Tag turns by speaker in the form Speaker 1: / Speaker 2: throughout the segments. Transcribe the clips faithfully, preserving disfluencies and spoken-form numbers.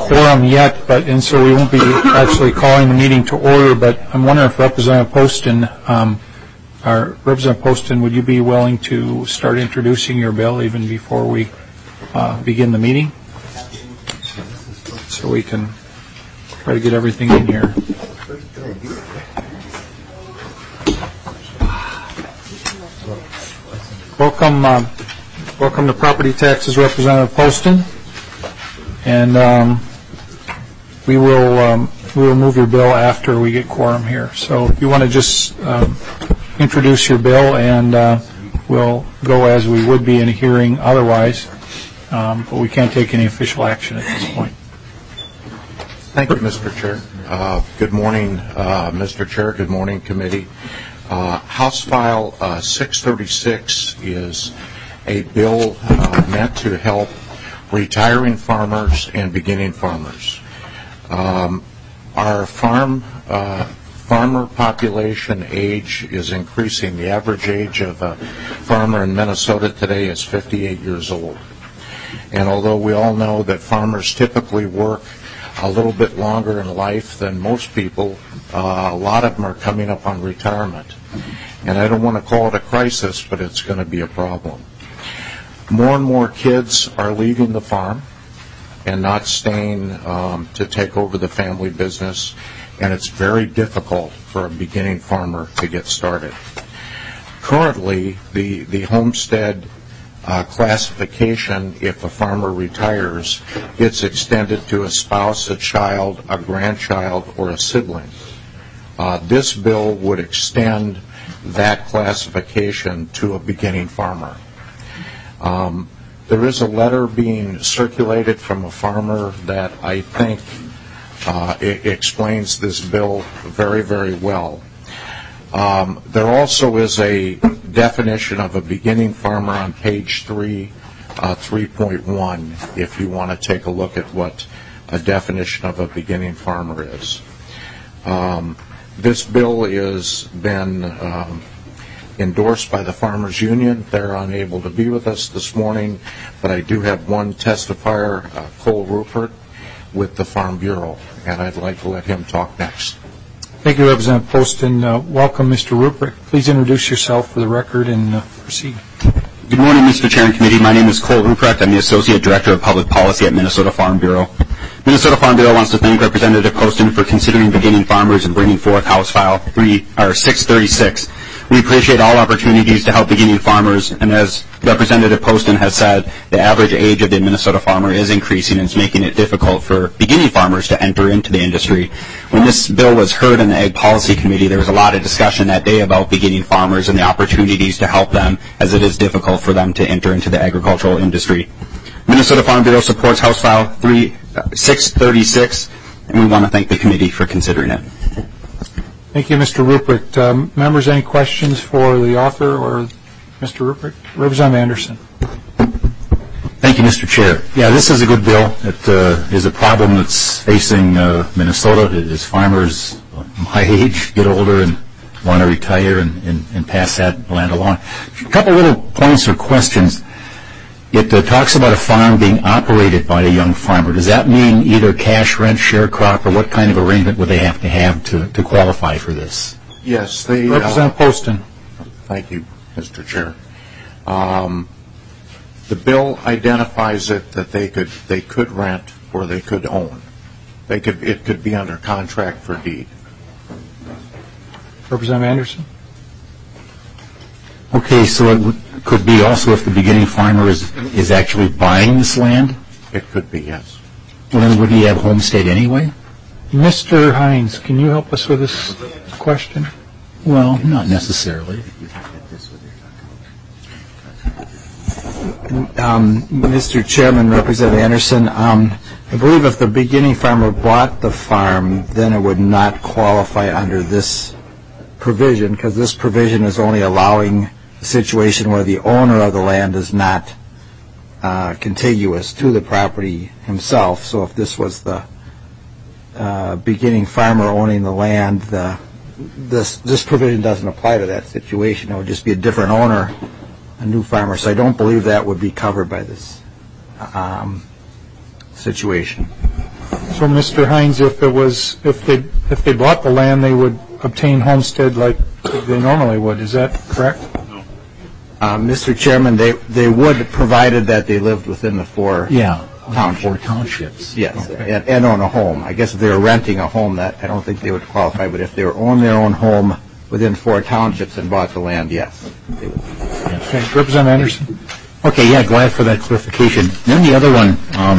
Speaker 1: quorum yet, but and so we won't be actually calling the meeting to order. But I'm wondering if Representative Poston, um, our Representative Poston, would you be willing to start introducing your bill even before we uh, begin the meeting, so we can try to get everything in here. Welcome, uh, welcome to Property Taxes, Representative Poston, and um, we will um, we will move your bill after we get quorum here. So if you want to just um, introduce your bill, and uh, we'll go as we would be in a hearing otherwise, um, but we can't take any official action at this point.
Speaker 2: Thank you, Mister Chair. Uh, good morning, uh, Mister Chair. Good morning, committee. Uh, House File uh, six thirty-six is a bill uh, meant to help retiring farmers and beginning farmers. Um, our farm uh, farmer population age is increasing. The average age of a farmer in Minnesota today is fifty-eight years old. And although we all know that farmers typically work a little bit longer in life than most people, uh, a lot of them are coming up on retirement. And I don't want to call it a crisis, but it's going to be a problem. More and more kids are leaving the farm and not staying um, to take over the family business, and it's very difficult for a beginning farmer to get started. Currently, the, the homestead Uh, classification, if a farmer retires, gets extended to a spouse, a child, a grandchild, or a sibling. Uh, this bill would extend that classification to a beginning farmer. Um, there is a letter being circulated from a farmer that I think uh, it explains this bill very, very well. Um, there also is a definition of a beginning farmer on page three, uh, three point one, if you want to take a look at what a definition of a beginning farmer is. Um, this bill has been um, endorsed by the Farmers Union. They're unable to be with us this morning, but I do have one testifier, uh, Cole Rupert, with the Farm Bureau, and I'd like to let him talk next.
Speaker 1: Thank you, Representative Poston. Uh, welcome, Mister Rupert. Please introduce yourself for the record and uh, proceed.
Speaker 3: Good morning, Mister Chair and Committee. My name is Cole Ruprecht. I'm the Associate Director of Public Policy at Minnesota Farm Bureau. Minnesota Farm Bureau wants to thank Representative Poston for considering beginning farmers and bringing forth House File three, or six thirty-six. We appreciate all opportunities to help beginning farmers, and as Representative Poston has said, the average age of the Minnesota farmer is increasing, and it's making it difficult for beginning farmers to enter into the industry. When this bill was heard in the Ag Policy Committee, there was a lot of discussion that day about beginning farmers and the opportunities to help them, as it is difficult for them to enter into the agricultural industry. Minnesota Farm Bureau supports House File six thirty-six, and we want to thank the committee for considering it.
Speaker 1: Thank you, Mister Rupert. Um, members, any questions for the author or Mister Rupert? Representative Anderson.
Speaker 4: Thank you, Mister Chair. Yeah, this is a good bill. It uh, is a problem that's facing uh, Minnesota as farmers my age get older and want to retire and, and, and pass that land along. A couple little points or questions. It uh, talks about a farm being operated by a young farmer. Does that mean either cash rent, share crop, or what kind of arrangement would they have to have to, to qualify for this?
Speaker 2: Yes, they...
Speaker 1: Representative uh, Poston.
Speaker 2: Thank you, Mister Chair. Um, the bill identifies it that they could they could rent or they could own. They could it could be under contract for deed.
Speaker 1: Representative Anderson.
Speaker 4: Okay, so it would, could be also if the beginning farmer is is actually buying this land?
Speaker 2: It could be, yes.
Speaker 4: Well, then would he have homestead anyway?
Speaker 1: Mister Hines, can you help us with this question?
Speaker 4: Well, not necessarily.
Speaker 5: Um, Mister Chairman, Representative Anderson, um, I believe if the beginning farmer bought the farm, then it would not qualify under this provision, because this provision is only allowing a situation where the owner of the land is not uh, contiguous to the property himself. So if this was the uh, beginning farmer owning the land, the, this this provision doesn't apply to that situation. It would just be a different owner, a new farmer. So I don't believe that would be covered by this um, situation.
Speaker 1: So, Mister Hines, if it was, if they if they bought the land, they would obtain homestead like they normally would. Is that correct?
Speaker 5: Uh, Mister Chairman, they they would, provided that they lived within the four
Speaker 4: Yeah,
Speaker 5: townships.
Speaker 4: four townships.
Speaker 5: Yes, and, and own a home. I guess if they were renting a home, that I don't think they would qualify. But if they were own their own home within four townships and bought the land, yes, they would.
Speaker 1: Okay. Representative Anderson.
Speaker 4: Okay, yeah, glad for that clarification. Then the other one, um,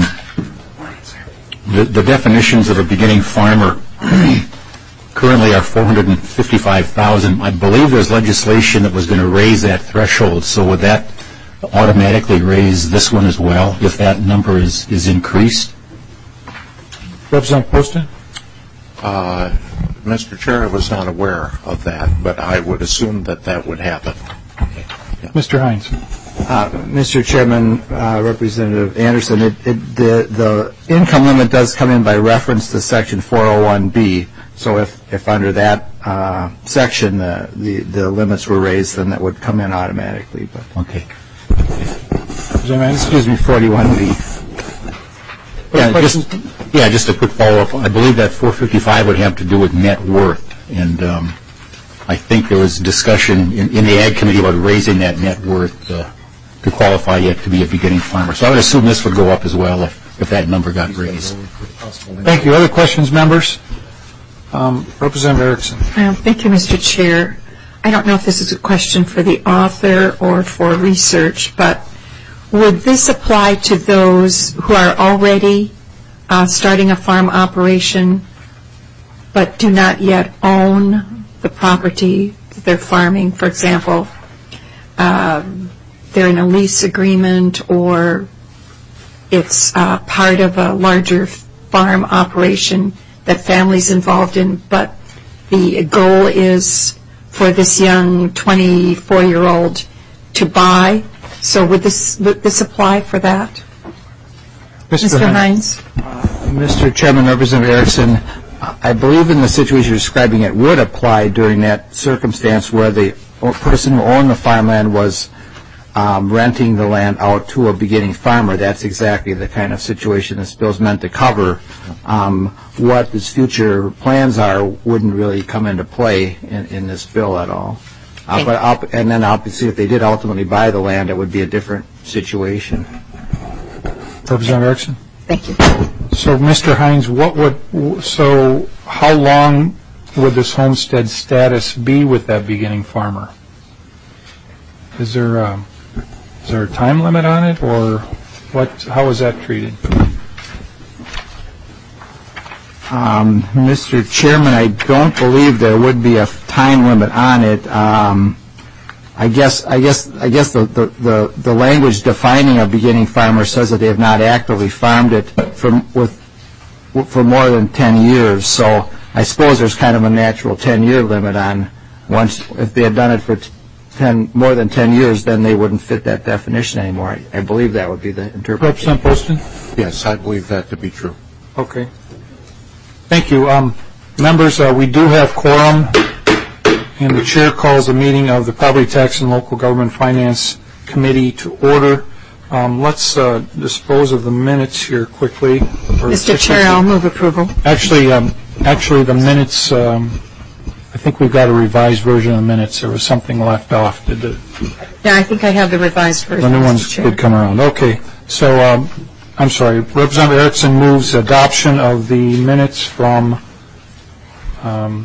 Speaker 4: the, the definitions of a beginning farmer currently are four hundred fifty-five thousand. I believe there's legislation that was going to raise that threshold, so would that automatically raise this one as well if that number is, is increased?
Speaker 1: Representative Poston.
Speaker 2: Uh, Mister Chair, I was not aware of that, but I would assume that that would happen.
Speaker 1: Yeah. Mister Hines.
Speaker 5: Uh, Mister Chairman, uh, Representative Anderson, it, it, the, the income limit does come in by reference to Section four oh one B. So if, if under that uh, section the, the, the limits were raised, then that would come in automatically. But
Speaker 4: Okay.
Speaker 5: excuse me, forty-one B.
Speaker 4: Yeah, just, yeah, just a quick follow-up. I believe that four fifty-five would have to do with net worth, and um, I think there was discussion in, in the Ag Committee about raising that net worth uh, to qualify yet to be a beginning farmer. So I would assume this would go up as well if, if that number got raised.
Speaker 1: Thank you. Other questions, members? Um, Representative Erickson.
Speaker 6: Um, thank you, Mister Chair. I don't know if this is a question for the author or for research, but would this apply to those who are already uh, starting a farm operation but do not yet own the property that they're farming? For example, um, they're in a lease agreement or it's uh, part of a larger farm operation that family's involved in, but the goal is for this young twenty-four-year-old to buy. So would this would this apply for that?
Speaker 1: Mister
Speaker 6: Mister Hines?
Speaker 5: Uh, Mister Chairman, Representative Erickson, I believe in the situation you're describing it would apply during that circumstance where the person who owned the farmland was um, renting the land out to a beginning farmer. That's exactly the kind of situation this bill's meant to cover. Um, what his future plans are wouldn't really come into play in, in this bill at all. Uh, but up, and then obviously if they did ultimately buy the land, it would be a different situation.
Speaker 1: Representative Erickson.
Speaker 6: Thank you.
Speaker 1: So, Mister Hines, what would so how long would this homestead status be with that beginning farmer? Is there a, is there a time limit on it, or what? How is that treated?
Speaker 5: Um, Mister Chairman, I don't believe there would be a time limit on it. Um, I guess, I guess, I guess the, the, the, the language defining a beginning farmer says that they have not actively farmed it for with for more than ten years. So I suppose there's kind of a natural ten-year limit on once if they had done it for ten more than ten years, then they wouldn't fit that definition anymore. I, I believe that would be the interpretation.
Speaker 1: Representative Poston.
Speaker 2: Yes, I believe that to be true.
Speaker 1: Okay. Thank you. Um, members, uh, we do have quorum, and the chair calls a meeting of the Property Tax and Local Government Finance Committee to order. Um, let's uh, dispose of the minutes here quickly.
Speaker 6: Mister Chair, I'll move approval.
Speaker 1: Actually, um, actually, the minutes, um, I think we've got a revised version of the minutes. There was something left off. Did the,
Speaker 6: Yeah, I think I have the revised version.
Speaker 1: the new ones did come around. Okay. So, um, I'm sorry. Representative Erickson moves adoption of the minutes from um,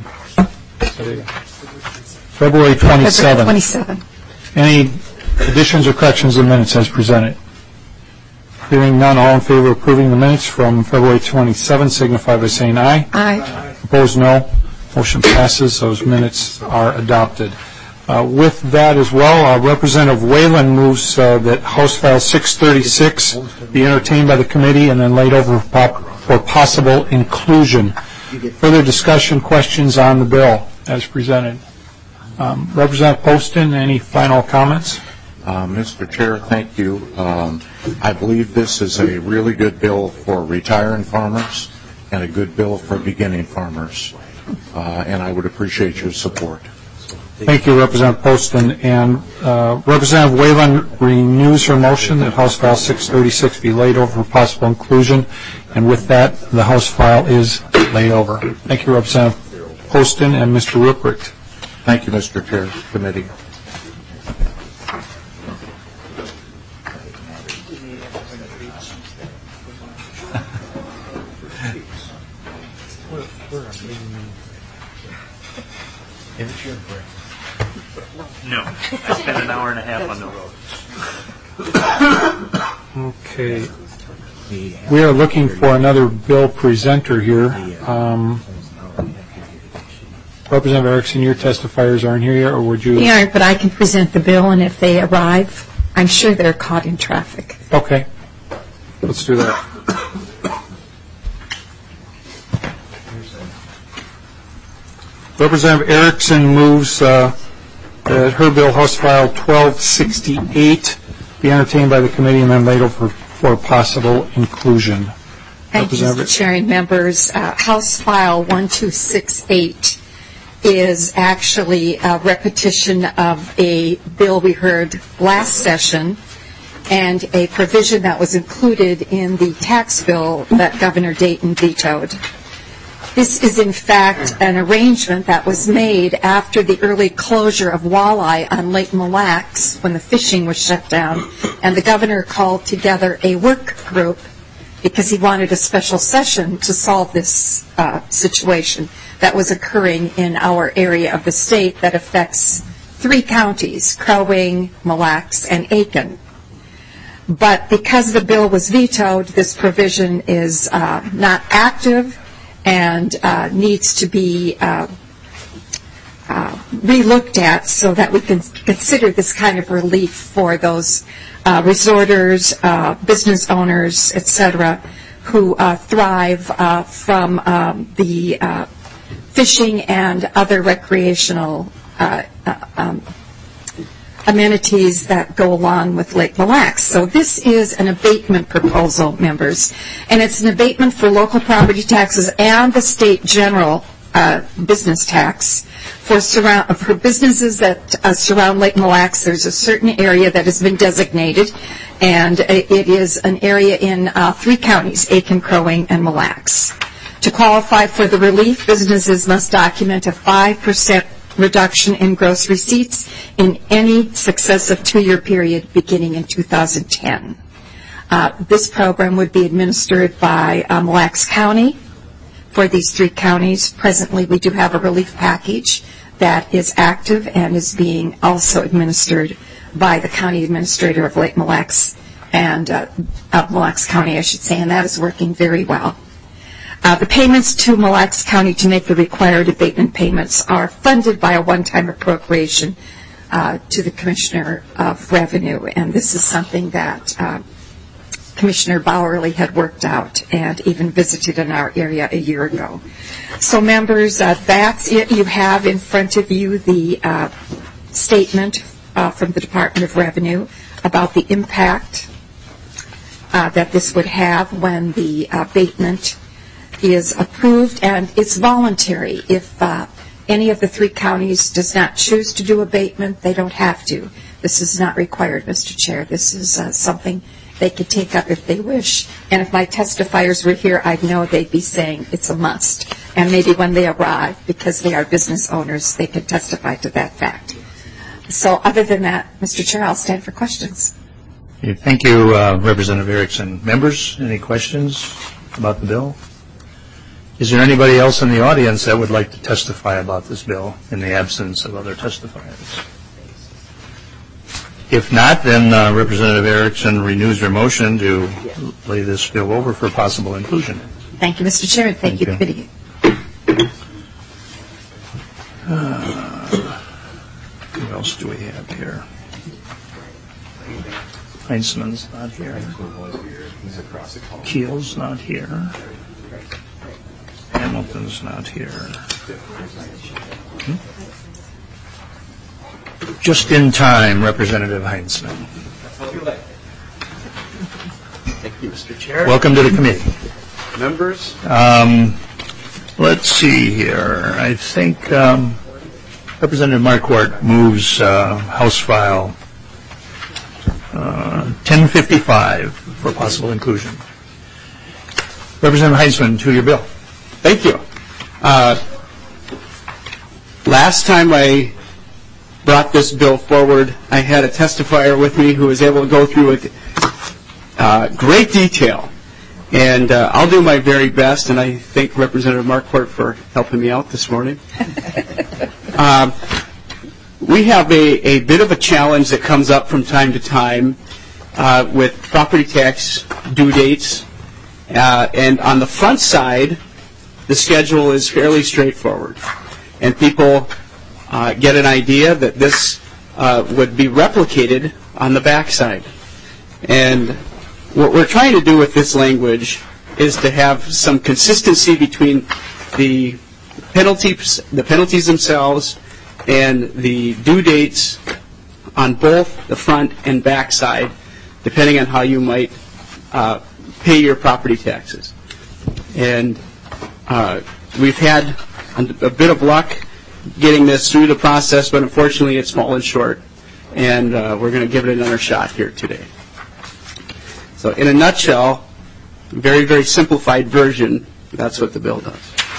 Speaker 1: February twenty-seventh.
Speaker 6: twenty-seventh.
Speaker 1: Any additions or corrections to the minutes as presented? Hearing none, all in favor of approving the minutes from February twenty-seventh signify by saying aye.
Speaker 6: Aye.
Speaker 1: Opposed, no. Motion passes. Those minutes are adopted. Uh, with that as well, uh, Representative Whalen moves uh, that House File six thirty-six be entertained by the committee and then laid over for possible inclusion. Further discussion, questions on the bill as presented. Um, Representative Poston, any final comments?
Speaker 2: Uh, Mister Chair, thank you. Um, I believe this is a really good bill for retiring farmers and a good bill for beginning farmers, uh, and I would appreciate your support.
Speaker 1: Thank you, Representative Poston. And uh, Representative Whalen renews her motion that House File six thirty-six be laid over for possible inclusion. And with that, the House file is laid over. Thank you, Representative Poston and Mister Ruprecht.
Speaker 2: Thank you, Mister Chair, Committee.
Speaker 7: No, I spent an hour and a half on the road.
Speaker 1: Okay. We are looking for another bill presenter here. Um, Representative Erickson, your testifiers aren't here yet, or would you?
Speaker 6: They aren't, but I can present the bill, and if they arrive, I'm sure they're caught in traffic.
Speaker 1: Okay. Let's do that. Representative Erickson moves uh, that her bill, House File twelve sixty-eight, be entertained by the committee and then laid over for possible inclusion.
Speaker 6: Thank you, Mister Chair and members. Uh, House File twelve sixty-eight is actually a repetition of a bill we heard last session and a provision that was included in the tax bill that Governor Dayton vetoed. This is, in fact, an arrangement that was made after the early closure of walleye on Lake Mille Lacs when the fishing was shut down, and the governor called together a work group because he wanted a special session to solve this uh, situation that was occurring in our area of the state that affects three counties, Crow Wing, Mille Lacs, and Aiken. But because the bill was vetoed, this provision is uh, not active and uh, needs to be uh, uh, re-looked at so that we can consider this kind of relief for those uh, resorters, uh, business owners, et cetera, who uh, thrive uh, from um, the uh, fishing and other recreational uh, uh, um, amenities that go along with Lake Mille Lacs. So this is an abatement proposal, members, and it's an abatement for local property taxes and the state general uh, business tax for surround for businesses that uh, surround Lake Mille Lacs. There's a certain area that has been designated, and it is an area in uh, three counties, Aiken, Crow Wing, and Mille Lacs. To qualify for the relief, businesses must document a five percent reduction in gross receipts in any successive two-year period beginning in two thousand ten. Uh, this program would be administered by uh, Mille Lacs County for these three counties. Presently, we do have a relief package that is active and is being also administered by the county administrator of Lake Mille Lacs and uh, of Mille Lacs County, I should say, and that is working very well. Uh, the payments to Mille Lacs County to make the required abatement payments are funded by a one-time appropriation uh, to the Commissioner of Revenue, and this is something that uh, Commissioner Bowerly had worked out and even visited in our area a year ago. So, members, uh, that's it. You have in front of you the uh, statement uh, from the Department of Revenue about the impact uh, that this would have when the abatement is approved, and it's voluntary. If uh, any of the three counties does not choose to do abatement, they don't have to. This is not required, Mister Chair. This is uh, something they could take up if they wish. And if my testifiers were here, I'd know they'd be saying it's a must. And maybe when they arrive, because they are business owners, they could testify to that fact. So other than that, Mister Chair, I'll stand for questions.
Speaker 7: Okay, thank you, uh, Representative Erickson. Members, any questions about the bill? Is there anybody else in the audience that would like to testify about this bill in the absence of other testifiers? If not, then uh, Representative Erickson renews her motion to lay this bill over for possible inclusion.
Speaker 6: Thank you, Mister Chair, and thank, thank you, you, committee.
Speaker 7: Uh, what else do we have here? Heinzman's not here. Keel's not here. Hamilton's not here. Hmm? Just in time, Representative Heinzman.
Speaker 8: Thank you, Mister Chair.
Speaker 7: Welcome to the committee.
Speaker 8: Members.
Speaker 7: Um, let's see here. I think um, Representative Marquardt moves uh, House File uh, ten fifty-five for possible inclusion. Representative Heisman, to your bill.
Speaker 9: Thank you. Uh, last time I brought this bill forward, I had a testifier with me who was able to go through it uh, great detail. And uh, I'll do my very best, and I thank Representative Marquardt for helping me out this morning. um, we have a, a bit of a challenge that comes up from time to time uh, with property tax due dates. Uh, and on the front side, the schedule is fairly straightforward. And people uh, get an idea that this uh, would be replicated on the back side. And what we're trying to do with this language is to have some consistency between the penalties, the penalties themselves and the due dates on both the front and back side, depending on how you might uh, pay your property taxes. And uh, we've had a bit of luck getting this through the process, but unfortunately it's fallen short. And uh, we're going to give it another shot here today. So in a nutshell, very, very simplified version, that's what the bill does.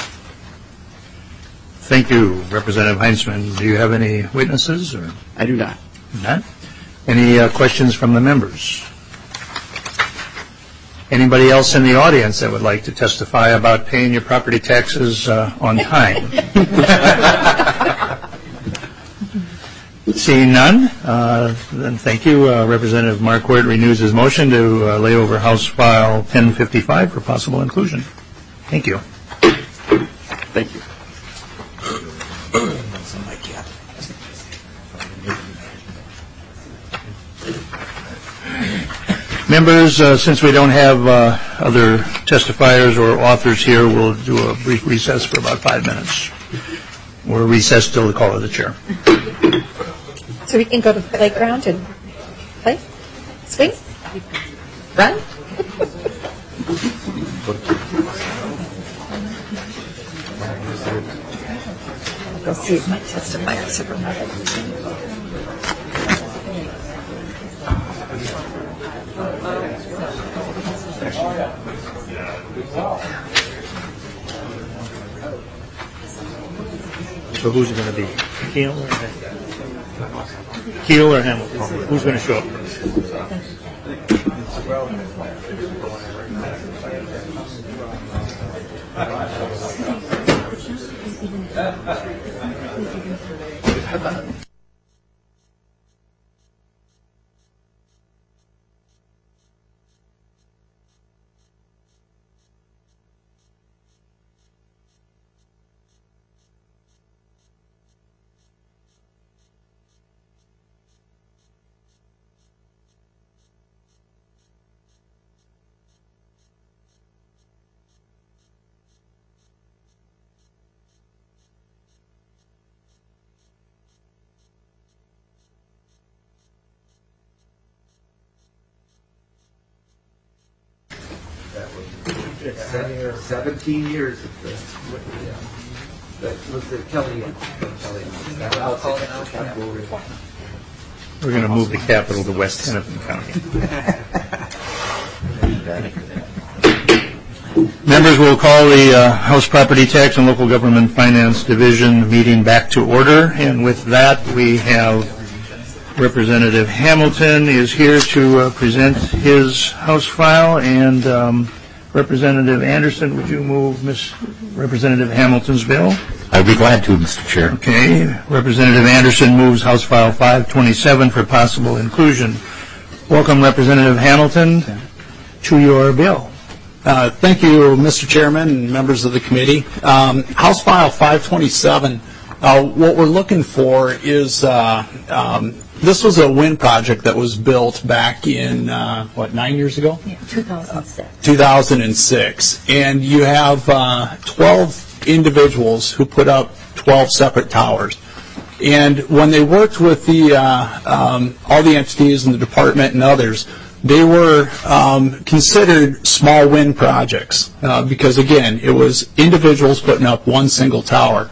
Speaker 7: Thank you, Representative Heisman. Do you have any witnesses? Or?
Speaker 9: I do not.
Speaker 7: None? Any uh, questions from the members? Anybody else in the audience that would like to testify about paying your property taxes uh, on time? Seeing none, uh, then thank you. Uh, Representative Marquardt renews his motion to uh, lay over House File ten fifty-five for possible inclusion. Thank you.
Speaker 9: Thank you.
Speaker 7: Members, uh, since we don't have uh, other testifiers or authors here, we'll do a brief recess for about five minutes. We're recessed till the call of the chair.
Speaker 10: So we can go to the playground and play? Swing? Run? Go see if my testifiers have arrived.
Speaker 7: So who's it going to be? Keel or Hamilton? Keel or Hamilton? Who's going to show up first?
Speaker 8: Seventeen years of the, that was the Kelly. I'll call it now.
Speaker 7: We're going to move the capital to West Hennepin County. Members, will call the uh, House Property Tax and Local Government Finance Division meeting back to order. And with that, we have Representative Hamilton is here to uh, present his House file. And um, Representative Anderson, would you move Miz Representative Hamilton's bill?
Speaker 4: I'd be glad to, Mister Chair.
Speaker 7: Okay. Representative Anderson moves House File five twenty-seven for possible inclusion. Welcome, Representative Hamilton, to your bill.
Speaker 11: Uh, thank you, Mister Chairman and members of the committee. Um, House File five twenty-seven, uh, what we're looking for is, uh, um, this was a wind project that was built back in, uh, what, nine years ago?
Speaker 10: Yeah, two thousand six.
Speaker 11: Uh, two thousand six. And you have uh, twelve individuals who put up twelve separate towers. And when they worked with the uh, um, all the entities in the department and others, they were um, considered small wind projects uh, because, again, it was individuals putting up one single tower.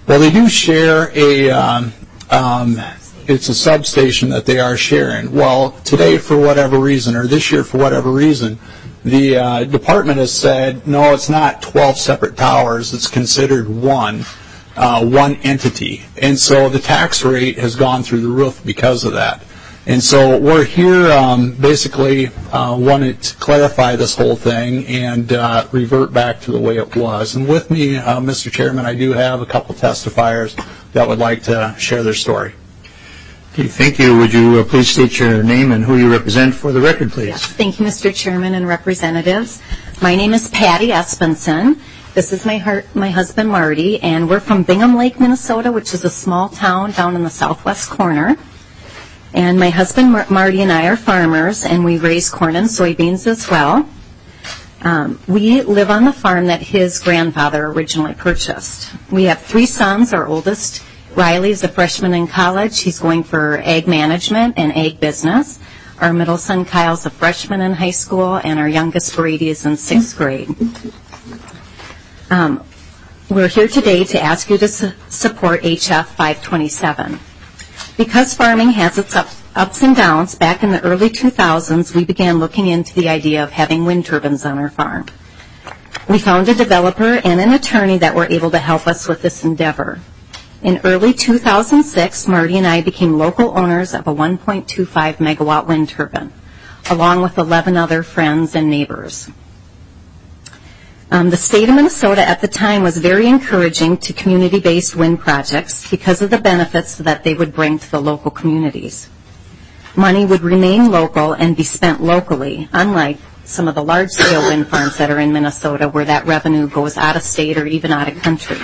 Speaker 11: Well, they do share a, um, um, it's a substation that they are sharing. Well, today, for whatever reason, or this year for whatever reason, the uh, department has said, no, it's not twelve separate towers. It's considered one, uh, one entity. And so the tax rate has gone through the roof because of that. And so we're here um, basically uh, wanted to clarify this whole thing and uh, revert back to the way it was. And with me, uh, Mister Chairman, I do have a couple testifiers that would like to share their story.
Speaker 7: Okay, thank you. Would you uh, please state your name and who you represent for the record, please?
Speaker 12: Yes, thank you, Mister Chairman and representatives. My name is Patty Espenson. This is my, heart, my husband, Marty, and we're from Bingham Lake, Minnesota, which is a small town down in the southwest corner. And my husband, Mar- Marty, and I are farmers, and we raise corn and soybeans as well. Um, we live on the farm that his grandfather originally purchased. We have three sons. Our oldest, Riley, is a freshman in college. He's going for ag management and ag business. Our middle son, Kyle's a freshman in high school, and our youngest, Brady, is in sixth grade. Um, we're here today to ask you to su- support H F five twenty-seven. Because farming has its up, ups and downs, back in the early two thousands, we began looking into the idea of having wind turbines on our farm. We found a developer and an attorney that were able to help us with this endeavor. In early two thousand six, Marty and I became local owners of a one point two five megawatt wind turbine, along with eleven other friends and neighbors. Um, the state of Minnesota at the time was very encouraging to community-based wind projects because of the benefits that they would bring to the local communities. Money would remain local and be spent locally, unlike some of the large-scale wind farms that are in Minnesota where that revenue goes out of state or even out of country.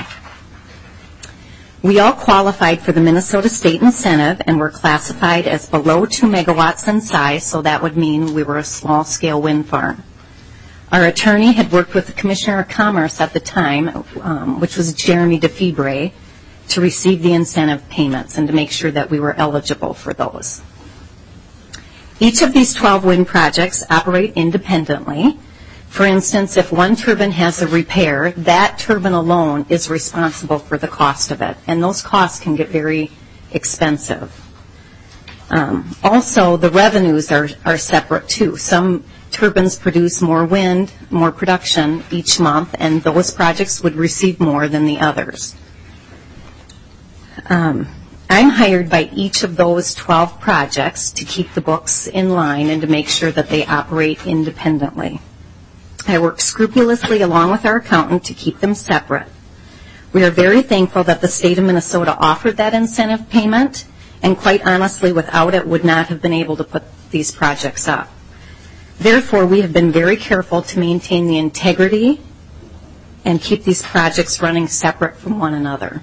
Speaker 12: We all qualified for the Minnesota State Incentive and were classified as below two megawatts in size, so that would mean we were a small-scale wind farm. Our attorney had worked with the Commissioner of Commerce at the time, um, which was Jeremy DeFibre, to receive the incentive payments and to make sure that we were eligible for those. Each of these twelve wind projects operate independently. For instance, if one turbine has a repair, that turbine alone is responsible for the cost of it, and those costs can get very expensive. Um, also, the revenues are, are separate too. Some turbines produce more wind, more production each month, and those projects would receive more than the others. Um, I'm hired by each of those twelve projects to keep the books in line and to make sure that they operate independently. I work scrupulously along with our accountant to keep them separate. We are very thankful that the state of Minnesota offered that incentive payment, and quite honestly, without it, would not have been able to put these projects up. Therefore, we have been very careful to maintain the integrity and keep these projects running separate from one another.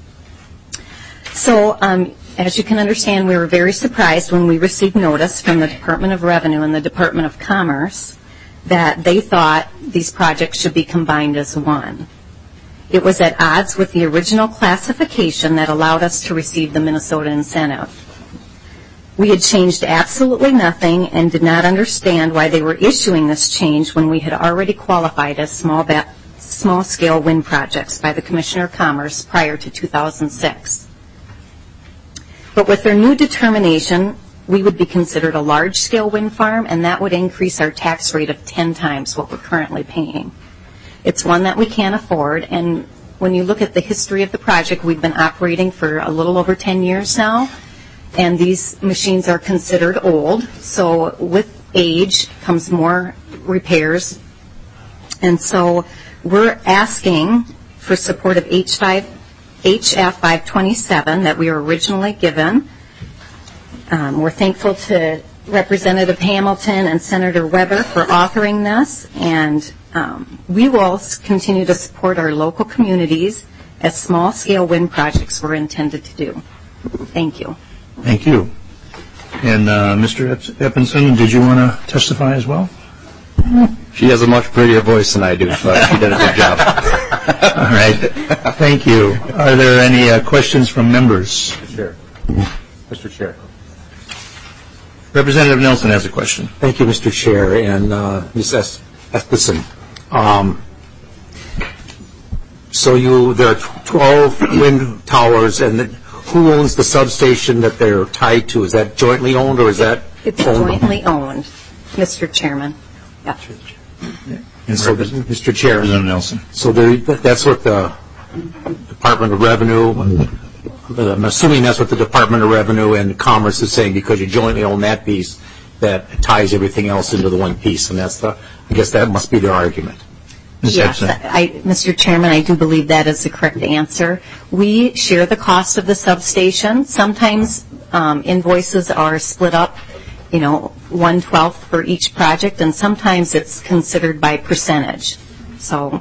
Speaker 12: So, um, as you can understand, we were very surprised when we received notice from the Department of Revenue and the Department of Commerce that they thought these projects should be combined as one. It was at odds with the original classification that allowed us to receive the Minnesota incentive. We had changed absolutely nothing and did not understand why they were issuing this change when we had already qualified as small ba- small-scale wind projects by the Commissioner of Commerce prior to two thousand six. But with their new determination, we would be considered a large-scale wind farm, and that would increase our tax rate of ten times what we're currently paying. It's one that we can't afford, and when you look at the history of the project, we've been operating for a little over ten years now. And these machines are considered old, so with age comes more repairs. And so we're asking for support of H F five twenty-seven that we were originally given. Um, we're thankful to Representative Hamilton and Senator Weber for authoring this, and um, we will continue to support our local communities as small-scale wind projects were intended to do. Thank you.
Speaker 7: Thank you. And uh, Mister Eppenson, did you want to testify as well?
Speaker 13: She has a much prettier voice than I do, so she did a good job.
Speaker 7: All right. Thank you. Are there any uh, questions from members?
Speaker 13: Mister Chair. Mister Chair.
Speaker 7: Representative Nelson has a question.
Speaker 5: Thank you, Mister Chair, and uh, Miz Espenson. Um,
Speaker 14: So you, there are twelve wind towers, and the, who owns the substation that they're tied to? Is that jointly owned, or is that
Speaker 12: It's
Speaker 14: owned?
Speaker 12: jointly owned, Mister Chairman. Yeah.
Speaker 14: And so, Mister Chair,
Speaker 7: Representative Nelson.
Speaker 14: So there, that's what the Department of Revenue, I'm assuming that's what the Department of Revenue and Commerce is saying, because you jointly own that piece that ties everything else into the one piece, and that's the, I guess that must be their argument.
Speaker 12: Yes, I, Mister Chairman, I do believe that is the correct answer. We share the cost of the substation. Sometimes um, invoices are split up, you know, one-twelfth for each project, and sometimes it's considered by percentage. So,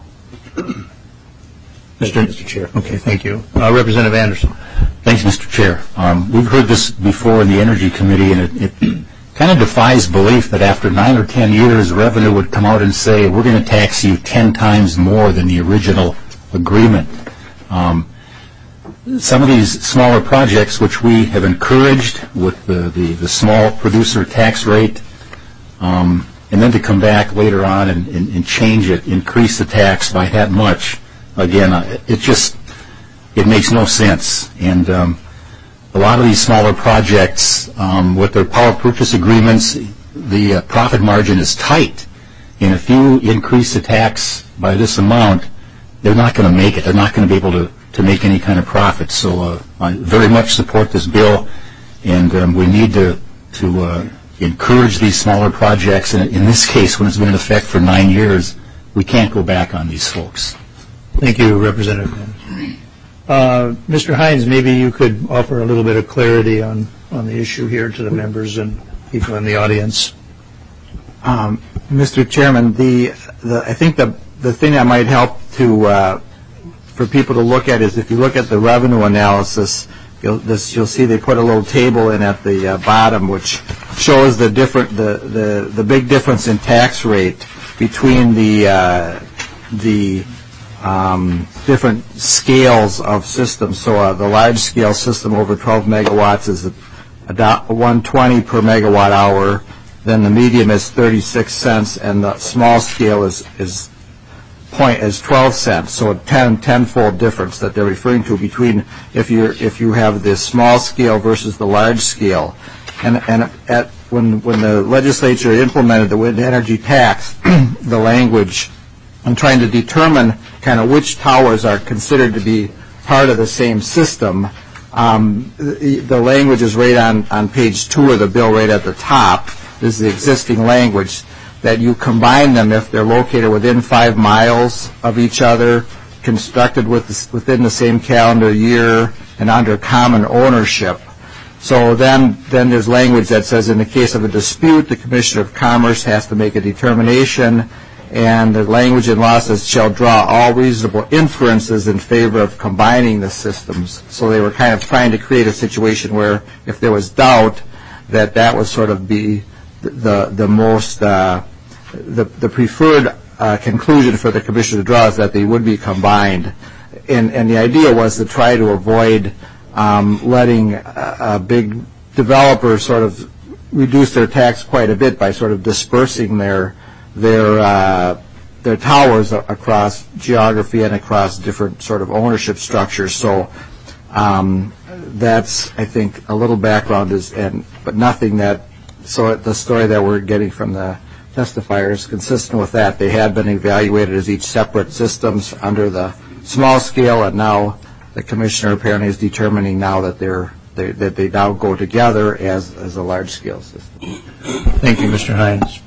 Speaker 7: Mister Mister Chair. Okay, thank you. Uh, Representative Anderson.
Speaker 4: Thanks, Mister Chair. Um, we've heard this before in the Energy Committee, and it, it kind of defies belief that after nine or ten years, Revenue would come out and say, we're going to tax you ten times more than the original agreement. Um, some of these smaller projects, which we have encouraged with the, the, the small producer tax rate, um, and then to come back later on and, and, and change it, increase the tax by that much, again, it just, it makes no sense. And um, a lot of these smaller projects, um, with their power purchase agreements, the uh, profit margin is tight. And if you increase the tax by this amount, they're not going to make it. They're not going to be able to, to make any kind of profit. So uh, I very much support this bill, and um, we need to, to uh, encourage these smaller projects. And in this case, when it's been in effect for nine years, we can't go back on these folks.
Speaker 7: Thank you, Representative. Uh, Mister Hines, maybe you could offer a little bit of clarity on, on the issue here to the members and people in the audience.
Speaker 5: Um, Mister Chairman, the, the I think the the thing that might help to uh, for people to look at is if you look at the revenue analysis, you'll this, you'll see they put a little table in at the uh, bottom which shows the different the, the the big difference in tax rate between the uh, the Um, different scales of systems. So uh, the large scale system over twelve megawatts is a, a one twenty per megawatt hour. Then the medium is thirty-six cents, and the small scale is is point is twelve cents. So a ten tenfold difference that they're referring to between if you if you have the small scale versus the large scale. And and at when when the legislature implemented the wind energy tax, the language and trying to determine kind of which towers are considered to be part of the same system. Um, the, the language is right on, on page two of the bill right at the top. This is the existing language that you combine them if they're located within five miles of each other, constructed with the, within the same calendar year, and under common ownership. So then, then there's language that says in the case of a dispute, the Commissioner of Commerce has to make a determination, and the language in law says shall draw all reasonable inferences in favor of combining the systems. So they were kind of trying to create a situation where if there was doubt, that that would sort of be the the, the most uh, the the preferred uh, conclusion for the commission to draw is that they would be combined. And and the idea was to try to avoid um, letting a, a big developer sort of reduce their tax quite a bit by sort of dispersing their their uh, their towers across geography and across different sort of ownership structures. So um, that's, I think, a little background is, and but nothing that. So the story that we're getting from the testifier is consistent with that. They had been evaluated as each separate systems under the small scale, and now the commissioner apparently is determining now that they're they, that they now go together as as a large scale system.
Speaker 7: Thank you, Mister Hines.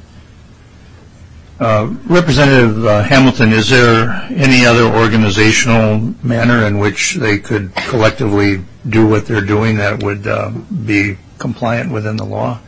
Speaker 7: Uh, Representative uh, Hamilton, is there any other organizational manner in which they could collectively do what they're doing that would uh, be compliant within the law?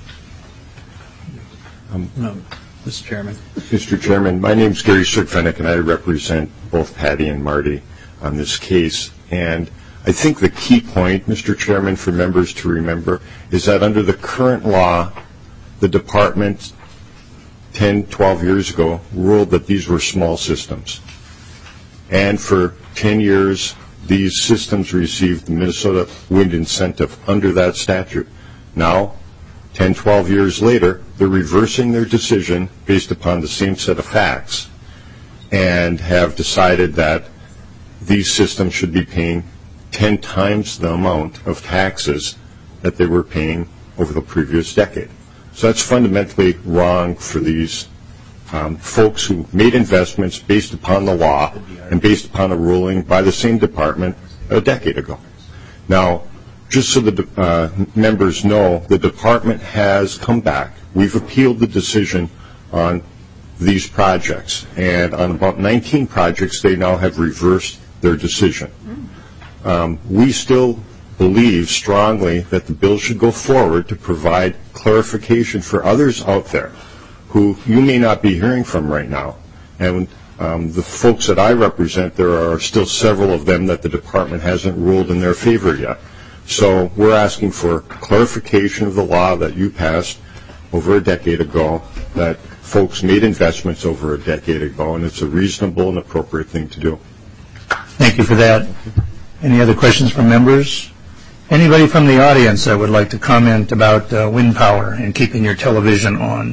Speaker 15: Um, no, Mister Chairman. Mister Chairman, my name is Gary Sirkfennick, and I represent both Patty and Marty on this case. And I think the key point, Mister Chairman, for members to remember is that under the current law, the department ten, twelve years ago ruled that these were small systems. And for ten years, these systems received the Minnesota Wind Incentive under that statute. Now, ten, twelve years later, they're reversing their decision based upon the same set of facts and have decided that these systems should be paying ten times the amount of taxes that they were paying over the previous decade. So that's fundamentally wrong for these um, folks who made investments based upon the law and based upon a ruling by the same department a decade ago. Now, just so the uh, members know, the department has come back. We've appealed the decision on these projects, and on about nineteen projects, they now have reversed their decision. Um, we still believe strongly that the bill should go forward to provide clarification for others out there who you may not be hearing from right now. And um, the folks that I represent, there are still several of them that the department hasn't ruled in their favor yet. So we're asking for clarification of the law that you passed over a decade ago, that folks made investments over a decade ago, and it's a reasonable and appropriate thing to do.
Speaker 7: Thank you for that. Any other questions from members? Anybody from the audience that would like to comment about uh, wind power and keeping your television on?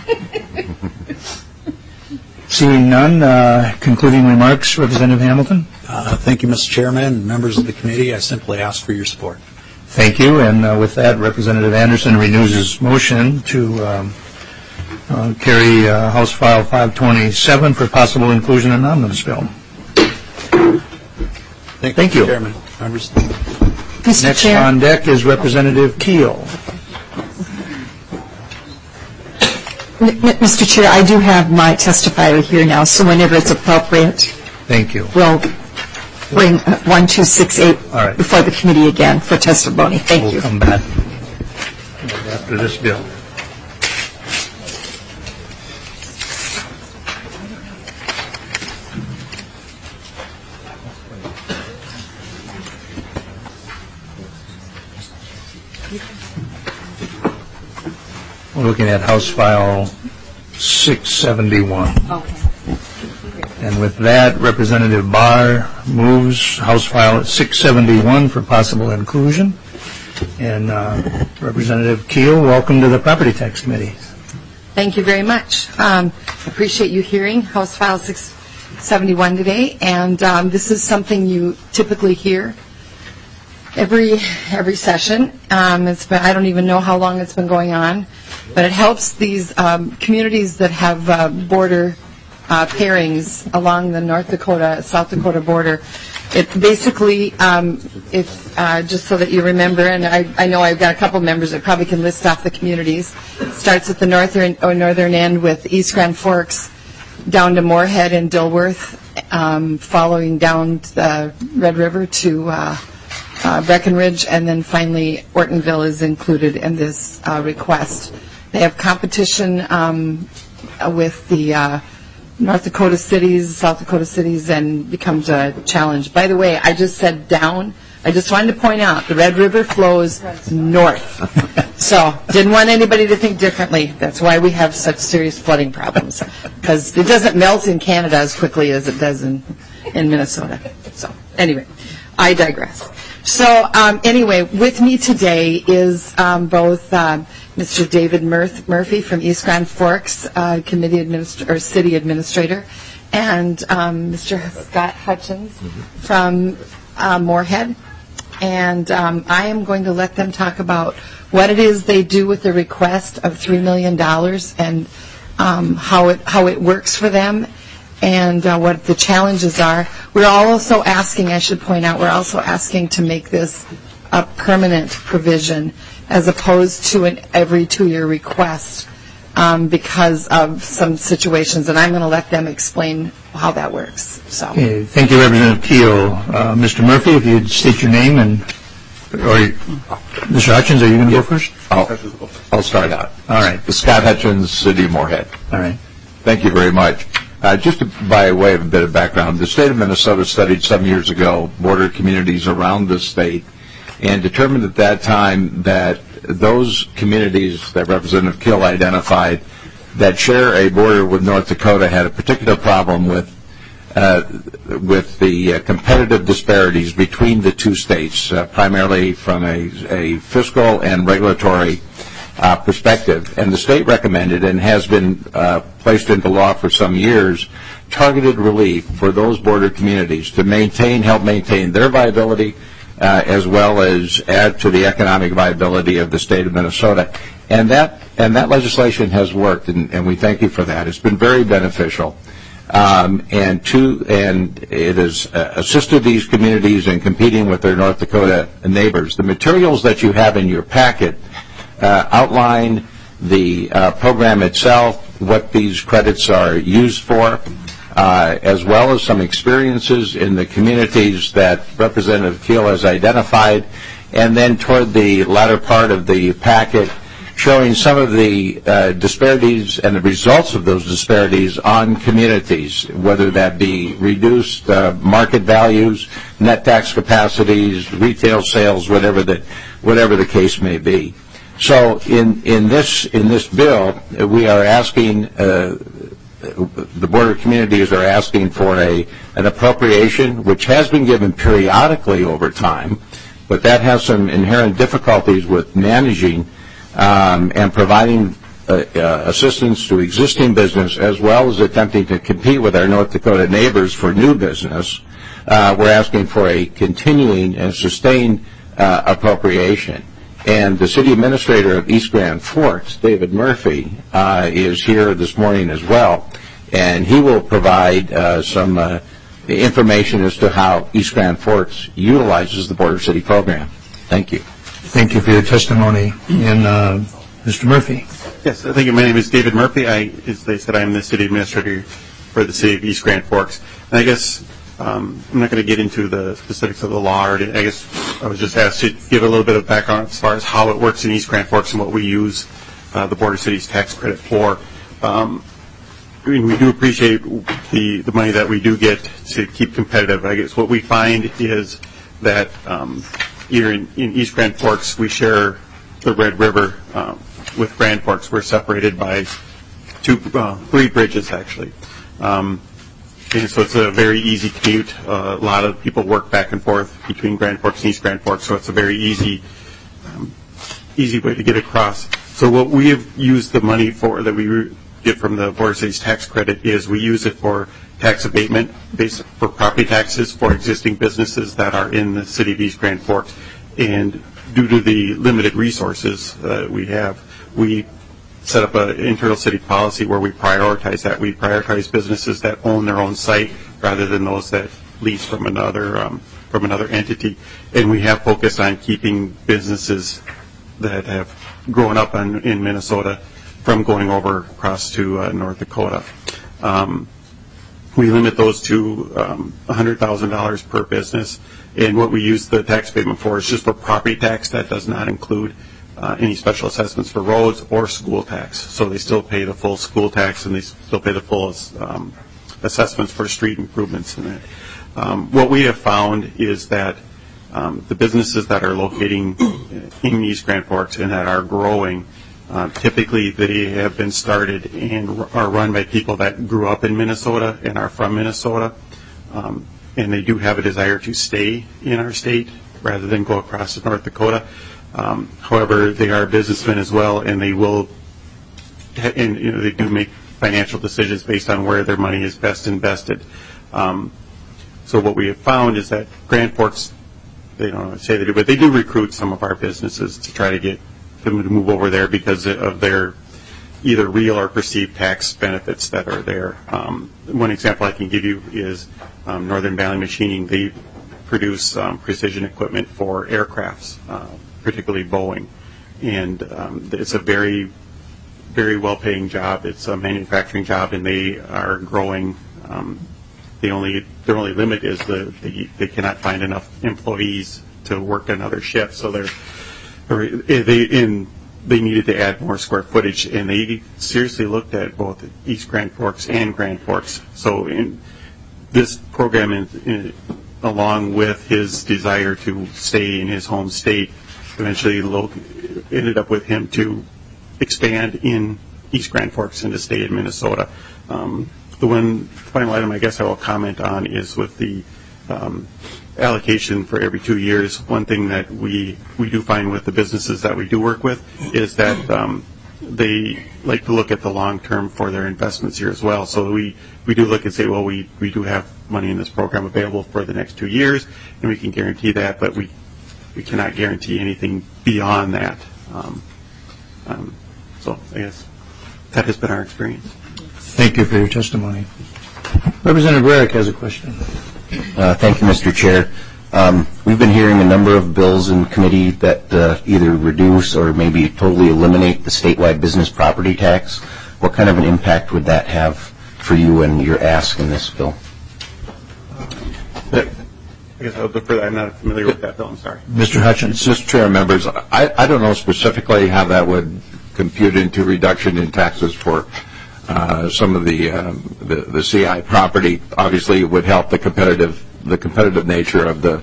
Speaker 7: Seeing none, uh, concluding remarks, Representative Hamilton?
Speaker 11: Uh, thank you, Mister Chairman. Members of the committee, I simply ask for your support.
Speaker 7: Thank you. And uh, with that, Representative Anderson renews his motion to um, uh, carry uh, House File five twenty-seven for possible inclusion in omnibus bill.
Speaker 11: Thank,
Speaker 7: Thank
Speaker 11: you,
Speaker 7: you.
Speaker 11: Chairman. Members.
Speaker 6: Mister
Speaker 7: Next
Speaker 6: Chair.
Speaker 7: on deck is Representative Keel.
Speaker 6: M- Mister Chair, I do have my testifier here now, so whenever it's appropriate,
Speaker 7: Thank you.
Speaker 6: we'll bring uh, one two six eight
Speaker 7: All right.
Speaker 6: before the committee again for testimony. Thank
Speaker 7: We'll
Speaker 6: you.
Speaker 7: come back after this bill. We're looking at House File six seventy-one.
Speaker 12: Okay.
Speaker 7: And with that, Representative Barr moves House File six seventy-one for possible inclusion. And uh, Representative Keel, welcome to the Property Tax Committee.
Speaker 16: Thank you very much. Um, appreciate you hearing House File six seventy-one today. And um, this is something you typically hear every every session. Um, it's been, I don't even know how long it's been going on, but it helps these um, communities that have uh, border uh, pairings along the North Dakota, South Dakota border. It basically, um, if uh, just so that you remember, and I, I know I've got a couple members that probably can list off the communities. It starts at the northern or northern end with East Grand Forks, down to Moorhead and Dilworth, um, following down the Red River to uh, uh, Breckenridge, and then finally Ortonville is included in this uh, request. They have competition um, with the uh, North Dakota cities, South Dakota cities, and becomes a challenge. By the way, I just said down. I just wanted to point out the Red River flows north. So didn't want anybody to think differently. That's why we have such serious flooding problems, because it doesn't melt in Canada as quickly as it does in, in Minnesota. So anyway, I digress. So um, anyway, with me today is um, both uh, Mister David Murth- Murphy from East Grand Forks, uh, committee administ- or city administrator, and um, Mister Scott Hutchins from uh, Moorhead. And um, I am going to let them talk about what it is they do with the request of three million dollars and um, how it how it works for them, and uh, what the challenges are. We're also asking, I should point out, we're also asking to make this a permanent provision as opposed to an every two-year request um, because of some situations, and I'm going to let them explain how that works. So.
Speaker 7: Okay, thank you, Representative Keel. Uh, Mister Murphy, if you'd state your name, and or Mister Hutchins, are you going to go first?
Speaker 17: I'll, I'll start out.
Speaker 7: All right.
Speaker 17: Scott Hutchins, City of Moorhead.
Speaker 7: All right.
Speaker 17: Thank you very much. Uh, just to, by way of a bit of background, the state of Minnesota studied some years ago border communities around the state and determined at that time that those communities that Representative Keel identified that share a border with North Dakota had a particular problem with uh, with the uh, competitive disparities between the two states, uh, primarily from a, a fiscal and regulatory uh, perspective. And the state recommended, and has been uh, placed into law for some years, targeted relief for those border communities to maintain, help maintain their viability, uh, as well as add to the economic viability of the state of Minnesota. And that and that legislation has worked, and, and we thank you for that. It's been very beneficial. Um, and two, and it has uh, assisted these communities in competing with their North Dakota neighbors. The materials that you have in your packet uh, outline the uh, program itself, what these credits are used for, uh, as well as some experiences in the communities that Representative Keel has identified, and then toward the latter part of the packet, showing some of the uh, disparities and the results of those disparities on communities, whether that be reduced uh, market values, net tax capacities, retail sales, whatever the whatever the case may be. So in in this in this bill, we are asking uh, the border communities are asking for a an appropriation which has been given periodically over time, but that has some inherent difficulties with managing Um, and providing uh, uh, assistance to existing business, as well as attempting to compete with our North Dakota neighbors for new business. Uh, we're asking for a continuing and sustained uh, appropriation. And the city administrator of East Grand Forks, David Murphy, uh, is here this morning as well, and he will provide uh, some uh, information as to how East Grand Forks utilizes the Border City program. Thank you.
Speaker 7: Thank you for your testimony. And uh, Mister Murphy.
Speaker 18: Yes, thank you. My name is David Murphy. I, as they said, I'm the city administrator for the city of East Grand Forks. And I guess um, I'm not going to get into the specifics of the law. Or I guess I was just asked to give a little bit of background as far as how it works in East Grand Forks and what we use uh, the Border Cities tax credit for. Um, I mean, we do appreciate the, the money that we do get to keep competitive. I guess what we find is that um, here in, in East Grand Forks, we share the Red River um, with Grand Forks. We're separated by two, uh, three bridges, actually. Um, and so it's a very easy commute. Uh, a lot of people work back and forth between Grand Forks and East Grand Forks, so it's a very easy, um, easy way to get across. So what we have used the money for that we get from the Border Cities tax credit is we use it for tax abatement based for property taxes for existing businesses that are in the city of East Grand Forks. And due to the limited resources that we have, we set up an internal city policy where we prioritize that. We prioritize businesses that own their own site rather than those that lease from another um, from another entity. And we have focused on keeping businesses that have grown up in, in Minnesota from going over across to uh, North Dakota. Um, We limit those to um, one hundred thousand dollars per business, and what we use the tax abatement for is just for property tax. That does not include uh, any special assessments for roads or school tax. So they still pay the full school tax, and they still pay the full um, assessments for street improvements. In that. Um, what we have found is that um, the businesses that are locating in East Grand Forks and that are growing, Uh, typically, they have been started and are run by people that grew up in Minnesota and are from Minnesota, um, and they do have a desire to stay in our state rather than go across to North Dakota. Um, however, they are businessmen as well, and they will, and you know, they do make financial decisions based on where their money is best invested. Um, so what we have found is that Grand Forks, they don't say they do, but they do recruit some of our businesses to try to get them to move over there because of their either real or perceived tax benefits that are there. Um, one example I can give you is um, Northern Valley Machining. They produce um, precision equipment for aircrafts, uh, particularly Boeing, and um, it's a very, very well-paying job. It's a manufacturing job, and they are growing. Um, the only their only limit is the, the they cannot find enough employees to work another shift, so they're They in they needed to add more square footage, and they seriously looked at both East Grand Forks and Grand Forks. So in this program, in, in, along with his desire to stay in his home state, eventually lo- ended up with him to expand in East Grand Forks and to stay in Minnesota. Um, the one final item I guess I will comment on is with the um, allocation for every two years. One thing that we we do find with the businesses that we do work with is that um, they like to look at the long term for their investments here as well. So we, we do look and say, well, we, we do have money in this program available for the next two years, and we can guarantee that, but we we cannot guarantee anything beyond that. Um, um, so I guess that has been our experience.
Speaker 7: Thank you for your testimony. Representative Rarick has a question.
Speaker 19: Uh, thank you, Mister Chair. Um, we've been hearing a number of bills in committee that uh, either reduce or maybe totally eliminate the statewide business property tax. What kind of an impact would that have for you and your ask in this bill?
Speaker 18: I guess I'll defer that. I'm not familiar with that bill. I'm sorry.
Speaker 7: Mister Hutchins.
Speaker 17: Mister Chair, members, I, I don't know specifically how that would compute into reduction in taxes for uh, some of the, um, the the C I property. Obviously, it would help the competitive the competitive nature of the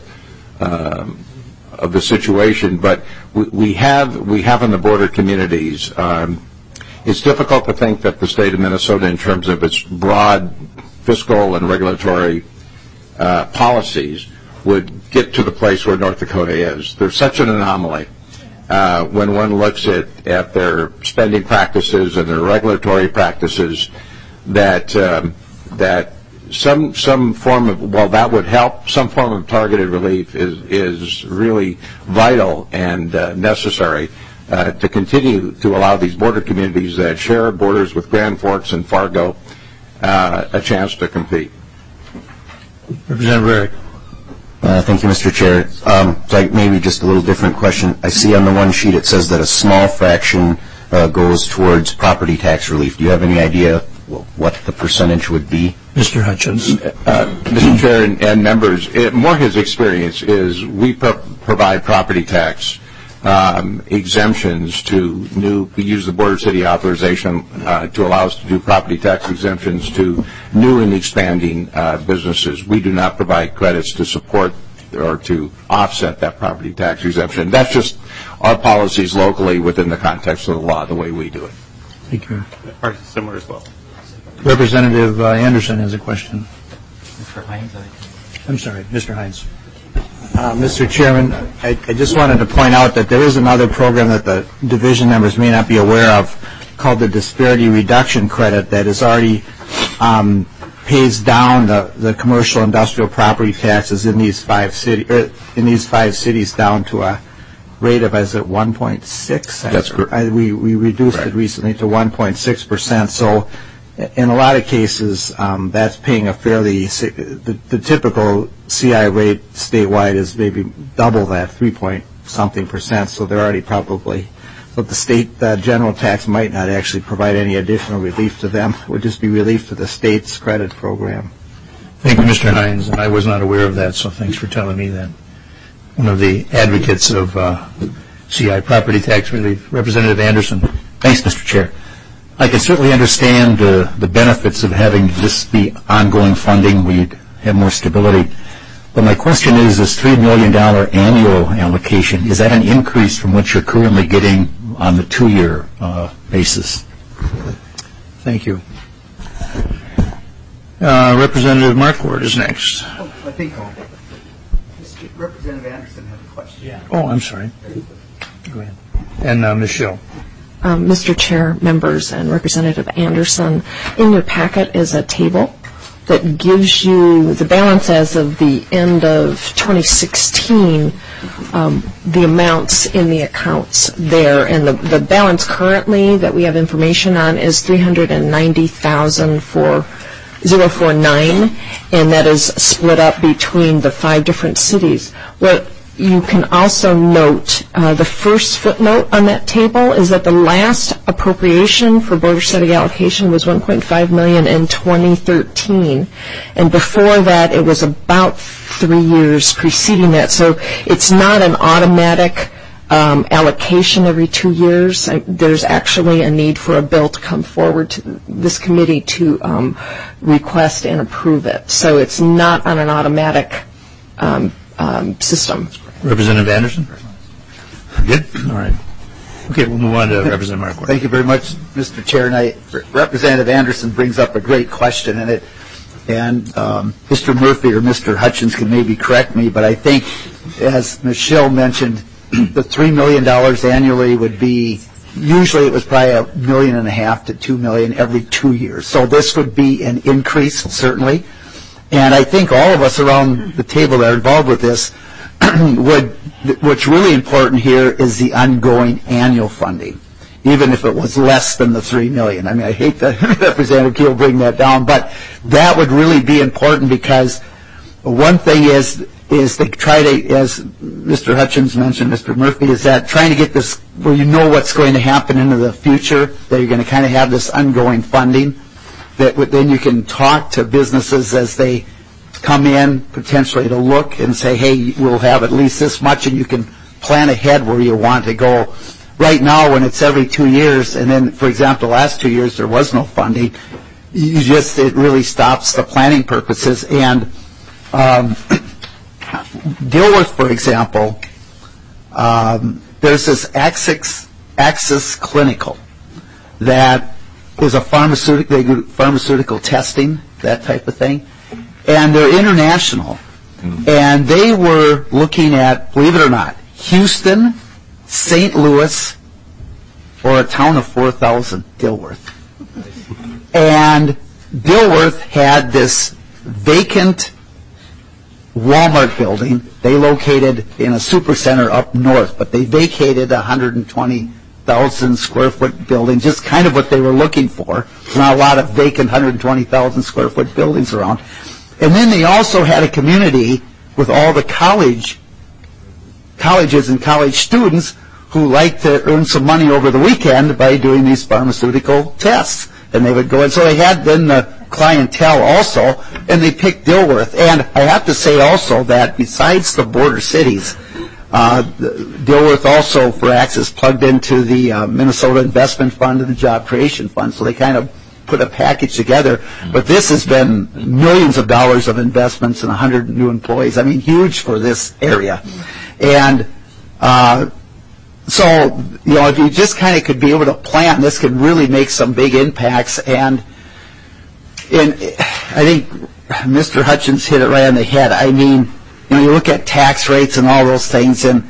Speaker 17: um, of the situation. But we, we have we have in the border communities. Um, it's difficult to think that the state of Minnesota, in terms of its broad fiscal and regulatory uh, policies, would get to the place where North Dakota is. There's such an anomaly uh, when one looks at, at their spending practices and their regulatory practices that um, that some some form of, well, that would help. Some form of targeted relief is is really vital and uh, necessary uh, to continue to allow these border communities that share borders with Grand Forks and Fargo uh, a chance to compete.
Speaker 7: Representative Rarick.
Speaker 19: Uh, thank you, Mister Chair. Um, so maybe just a little different question. I see on the one sheet it says that a small fraction uh, goes towards property tax relief. Do you have any idea what the percentage would be?
Speaker 7: Mister Hutchins.
Speaker 17: Uh, Mister Chair and, and members, it, more his experience is we pro- provide property tax um, exemptions to new, we use the border city authorization uh, to allow us to do property tax exemptions to new and expanding uh, businesses. We do not provide credits to support or to offset that property tax exemption. That's just our policies locally within the context of the law, the way we do it.
Speaker 7: Thank you.
Speaker 18: Ours is similar as well.
Speaker 7: Representative uh, Anderson has a question.
Speaker 8: Mister Hines.
Speaker 7: I'm sorry, Mister Hines.
Speaker 5: Uh, Mister Chairman, I, I just wanted to point out that there is another program that the division members may not be aware of called the Disparity Reduction Credit that is already um, pays down the, the commercial industrial property taxes in these five city er, in these five cities down to a rate of, is it one point six?
Speaker 17: That's correct.
Speaker 5: I, we we reduced
Speaker 17: right.
Speaker 5: it recently to one point six percent. So in a lot of cases, um, that's paying a fairly, the, the typical C I rate statewide is maybe double that, three point something percent, so they're already probably, but the state uh, general tax might not actually provide any additional relief to them. It would just be relief to the state's credit program.
Speaker 7: Thank you, Mister Hines, and I was not aware of that, so thanks for telling me that. One of the advocates of uh, C I property tax relief. Representative Anderson.
Speaker 4: Thanks, Mister Chair. I can certainly understand uh, the benefits of having this be ongoing funding. We'd have more stability. But my question is, this three million dollars annual allocation, is that an increase from what you're currently getting on the two-year uh, basis?
Speaker 7: Thank you. Uh, Representative Marquardt is next.
Speaker 8: Oh, I think Representative Anderson had a question. Yeah.
Speaker 7: Oh, I'm sorry. Go ahead. And uh, Miz Schill.
Speaker 20: Um, Mister Chair, members, and Representative Anderson, in your packet is a table that gives you the balance as of the end of twenty sixteen, um, the amounts in the accounts there. And the, the balance currently that we have information on is three hundred ninety thousand dollars for zero four nine, and that is split up between the five different cities. What you can also note, uh, the first footnote on that table is that the last appropriation for border city allocation was one point five million dollars in twenty thirteen, and before that it was about three years preceding that. So it's not an automatic um, allocation every two years. I, there's actually a need for a bill to come forward to this committee to um, request and approve it. So it's not on an automatic um, um, system.
Speaker 7: Representative Anderson? Good? All right. Okay, we'll move on to Representative Marquardt.
Speaker 8: Thank you very much, Mister Chair. And I, Representative Anderson brings up a great question, and it, and um, Mister Murphy or Mister Hutchins can maybe correct me, but I think, as Miz Schill mentioned, the three million dollars annually would be usually it was probably a million and a half to two million every two years. So this would be an increase, certainly. And I think all of us around the table that are involved with this would, what's really important here is the ongoing annual funding, even if it was less than the three million. I mean, I hate that Representative Keel bring that down, but that would really be important because one thing is, is they try to, as Mister Hutchins mentioned, Mister Murphy, is that trying to get this where you know what's going to happen into the future, that you're going to kind of have this ongoing funding, that then you can talk to businesses as they come in potentially to look and say, hey, we'll have at least this much, and you can plan ahead where you want to go. Right now, when it's every two years, and then, for example, the last two years there was no funding, you just, it really stops the planning purposes. And um, Dilworth, for example, um, there's this Axis, Axis Clinical that is a pharmaceutical, they do pharmaceutical testing, that type of thing. And they're international. Mm. And they were looking at, believe it or not, Houston, Saint Louis, or a town of four thousand, Dilworth. And Dilworth had this vacant Walmart building. They located in a supercenter up north, but they vacated a one hundred twenty thousand square foot building, just kind of what they were looking for. There's not a lot of vacant one hundred twenty thousand square foot buildings around. And then they also had a community with all the college, colleges and college students who like to earn some money over the weekend by doing these pharmaceutical tests. And they would go, and so they had then the clientele also, and they picked Dilworth. And I have to say also that besides the border cities, uh, Dilworth also, for Axis, plugged into the uh, Minnesota Investment Fund and the Job Creation Fund, so they kind of put a package together. But this has been millions of dollars of investments and one hundred new employees. I mean, huge for this area. And uh, so, you know, if you just kind of could be able to plan, this could really make some big impacts. And, and I think Mister Hutchins hit it right on the head. I mean, you know, you look at tax rates and all those things, and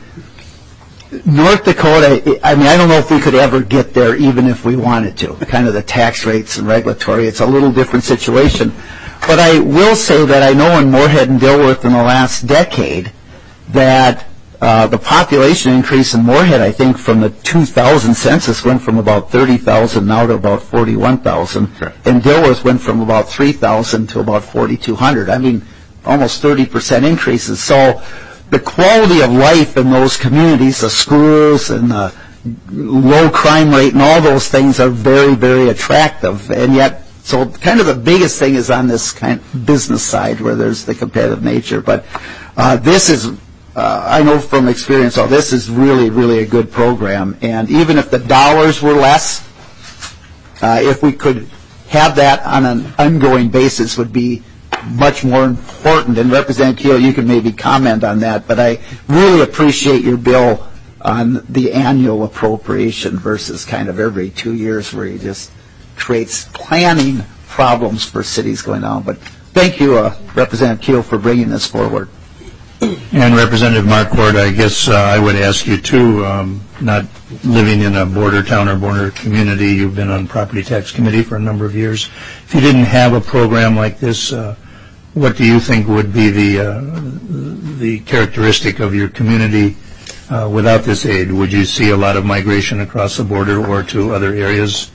Speaker 8: North Dakota, I mean, I don't know if we could ever get there even if we wanted to, kind of the tax rates and regulatory. It's a little different situation. But I will say that I know in Moorhead and Dilworth in the last decade that uh, the population increase in Moorhead, I think, from the two thousand census went from about thirty thousand now to about forty-one thousand. Okay. And Dilworth went from about three thousand to about forty-two hundred. I mean, almost thirty percent increases. So the quality of life in those communities, the schools and the low crime rate and all those things are very, very attractive. And yet, so kind of the biggest thing is on this kind of business side where there's the competitive nature. But uh, this is, uh, I know from experience, oh, this is really, really a good program. And even if the dollars were less, uh, if we could have that on an ongoing basis would be much more important. And Representative Keel, you can maybe comment on that, but I really appreciate your bill on the annual appropriation versus kind of every two years where you just creates planning problems for cities going on. But thank you, uh, Representative Keel, for bringing this forward.
Speaker 7: And Representative Marquardt, I guess uh, I would ask you too, um, not living in a border town or border community, you've been on Property Tax Committee for a number of years. If you didn't have a program like this, uh, what do you think would be the uh, the characteristic of your community uh, without this aid? Would you see a lot of migration across the border or to other areas?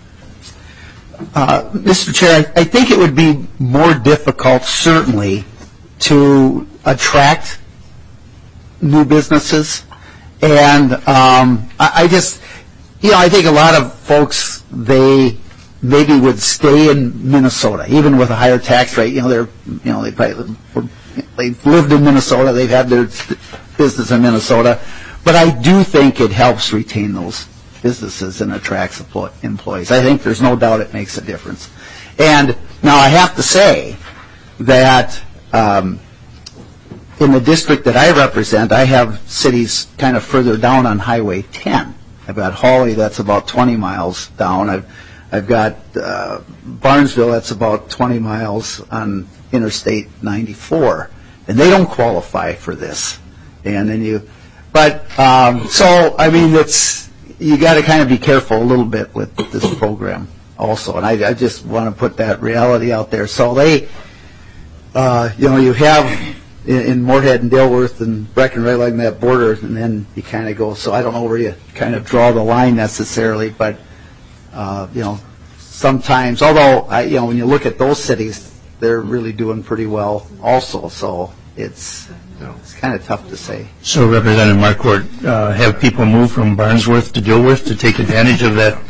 Speaker 8: Uh, Mister Chair, I, I think it would be more difficult, certainly, to attract new businesses. And um, I, I just, you know, I think a lot of folks, they maybe would stay in Minnesota, even with a higher tax rate. You know, they're, you know, they probably, they've lived in Minnesota, they've had their business in Minnesota. But I do think it helps retain those businesses and attracts employees. I think there's no doubt it makes a difference. And now I have to say that um, in the district that I represent, I have cities kind of further down on Highway ten. I've got Hawley, that's about twenty miles down. I've I've got uh, Barnesville, that's about twenty miles on Interstate ninety-four, and they don't qualify for this. And then you, but um, so I mean, it's you got to kind of be careful a little bit with this program also, and I, I just want to put that reality out there. So they, uh, you know, you have in, in Moorhead and Dilworth and Brecken right along that border, and then you kind of go. So I don't know where you kind of draw the line necessarily, but uh, you know, sometimes, although I, you know, when you look at those cities, they're really doing pretty well also. So it's it's kind of tough to say.
Speaker 7: So, Representative Marquardt, uh, have people move from Barnesworth to Dilworth to take advantage of that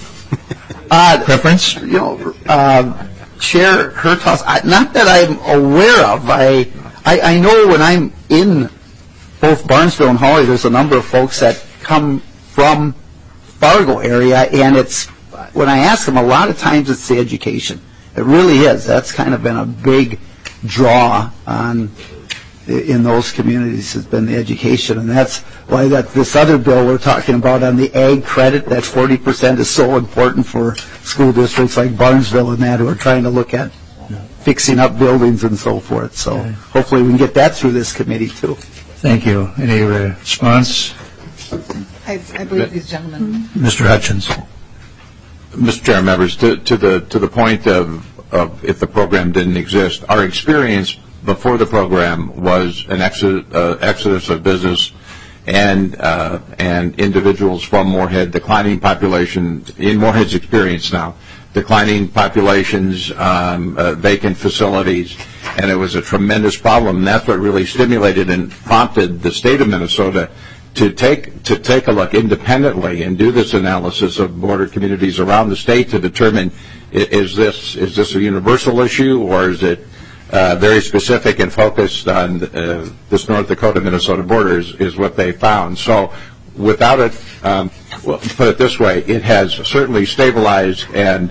Speaker 7: uh, preference?
Speaker 8: You know, uh, Chair Hertaus, I, not that I'm aware of. I, I I know when I'm in both Barnesville and Hawley, there's a number of folks that come from Fargo area, and it's when I ask them, a lot of times it's the education. It really is. That's kind of been a big draw on in those communities has been the education, and that's why that this other bill we're talking about on the ag credit, that forty percent is so important for school districts like Barnesville and that who are trying to look at fixing up buildings and so forth. So okay. Hopefully we can get that through this committee too.
Speaker 7: Thank you. Any response?
Speaker 16: I, I believe these gentlemen.
Speaker 7: Mister Hutchins.
Speaker 17: Mister Chair, members, to, to the to the point of, of if the program didn't exist, our experience before the program was an exodus, uh, exodus of business and uh, and individuals from Moorhead, declining population in Moorhead's experience now, declining populations, um, uh, vacant facilities, and it was a tremendous problem. And that's what really stimulated and prompted the state of Minnesota to take to take a look independently and do this analysis of border communities around the state to determine is this is this a universal issue or is it uh, very specific and focused on uh, this North Dakota-Minnesota border is, is what they found. So without it, um, well, put it this way, it has certainly stabilized and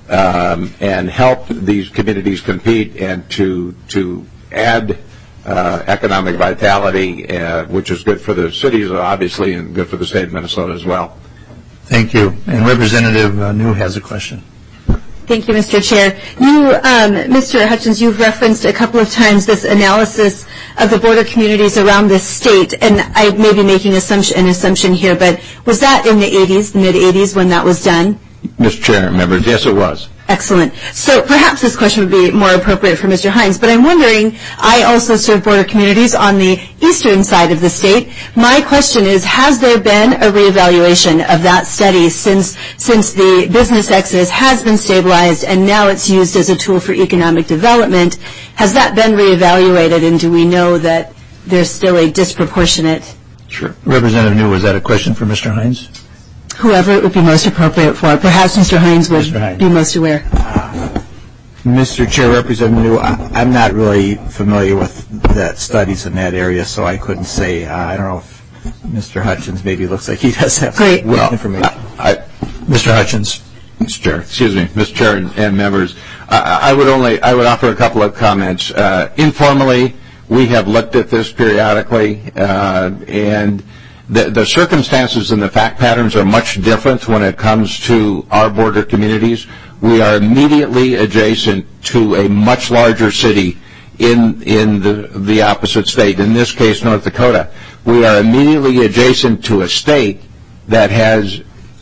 Speaker 17: um, and helped these communities compete and to to add Uh, economic vitality, uh, which is good for the cities, obviously, and good for the state of Minnesota as well.
Speaker 7: Thank you. And Representative uh, New has a question.
Speaker 21: Thank you, Mister Chair. You, um, Mister Hutchins, you've referenced a couple of times this analysis of the border communities around this state, and I may be making assumption, an assumption here, but was that in the eighties, the mid-eighties, when that was done?
Speaker 17: Mister Chair, members, yes, it was.
Speaker 21: Excellent. So perhaps this question would be more appropriate for Mister Hines, but I'm wondering, I also serve border communities on the eastern side of the state. My question is, has there been a reevaluation of that study since since the business exodus has been stabilized and now it's used as a tool for economic development? Has that been reevaluated, and do we know that there's still a disproportionate?
Speaker 7: Sure. Representative New, was that a question for Mister Hines?
Speaker 21: Whoever it would be most appropriate for. Perhaps Mister Hines would Hines. be most aware.
Speaker 5: Uh, Mister Chair, Representative New, I, I'm not really familiar with that studies in that area, so I couldn't say. Uh, I don't know if Mister Hutchins maybe looks like he does have
Speaker 21: Great.
Speaker 5: some well, information.
Speaker 17: I, I,
Speaker 7: Mister Hutchins.
Speaker 17: Mister Chair, excuse me, Mister Chair and, and members, I, I would only I would offer a couple of comments. Uh, informally, we have looked at this periodically, uh, and The, the circumstances and the fact patterns are much different when it comes to our border communities. We are immediately adjacent to a much larger city in in the, the opposite state, in this case, North Dakota. We are immediately adjacent to a state that has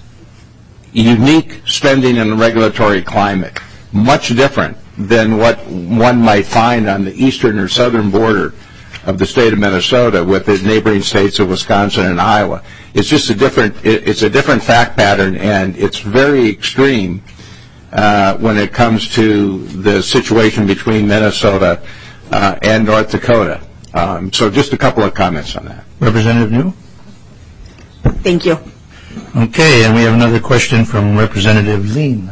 Speaker 17: unique spending and regulatory climate, much different than what one might find on the eastern or southern border of the state of Minnesota with the neighboring states of Wisconsin and Iowa. It's just a different, it's a different fact pattern, and it's very extreme uh, when it comes to the situation between Minnesota uh, and North Dakota. Um, so just a couple of comments on that.
Speaker 7: Representative New?
Speaker 21: Thank you.
Speaker 7: Okay, and we have another question from Representative Lean.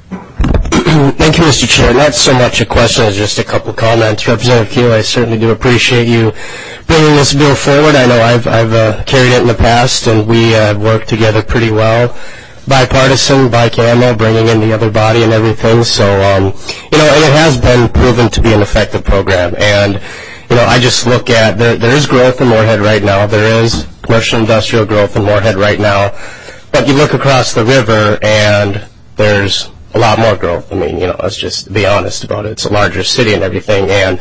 Speaker 22: Thank you, Mister Chair. Not so much a question as just a couple comments. Representative Keel, I certainly do appreciate you bringing this bill forward. I know I've, I've uh, carried it in the past, and we uh, worked together pretty well. Bipartisan, bicameral, bringing in the other body and everything. So, um, you know, and it has been proven to be an effective program. And, you know, I just look at, there, there is growth in Moorhead right now. There is commercial industrial growth in Moorhead right now. But you look across the river, and there's a lot more growth. I mean, you know, let's just be honest about it. It's a larger city and everything. And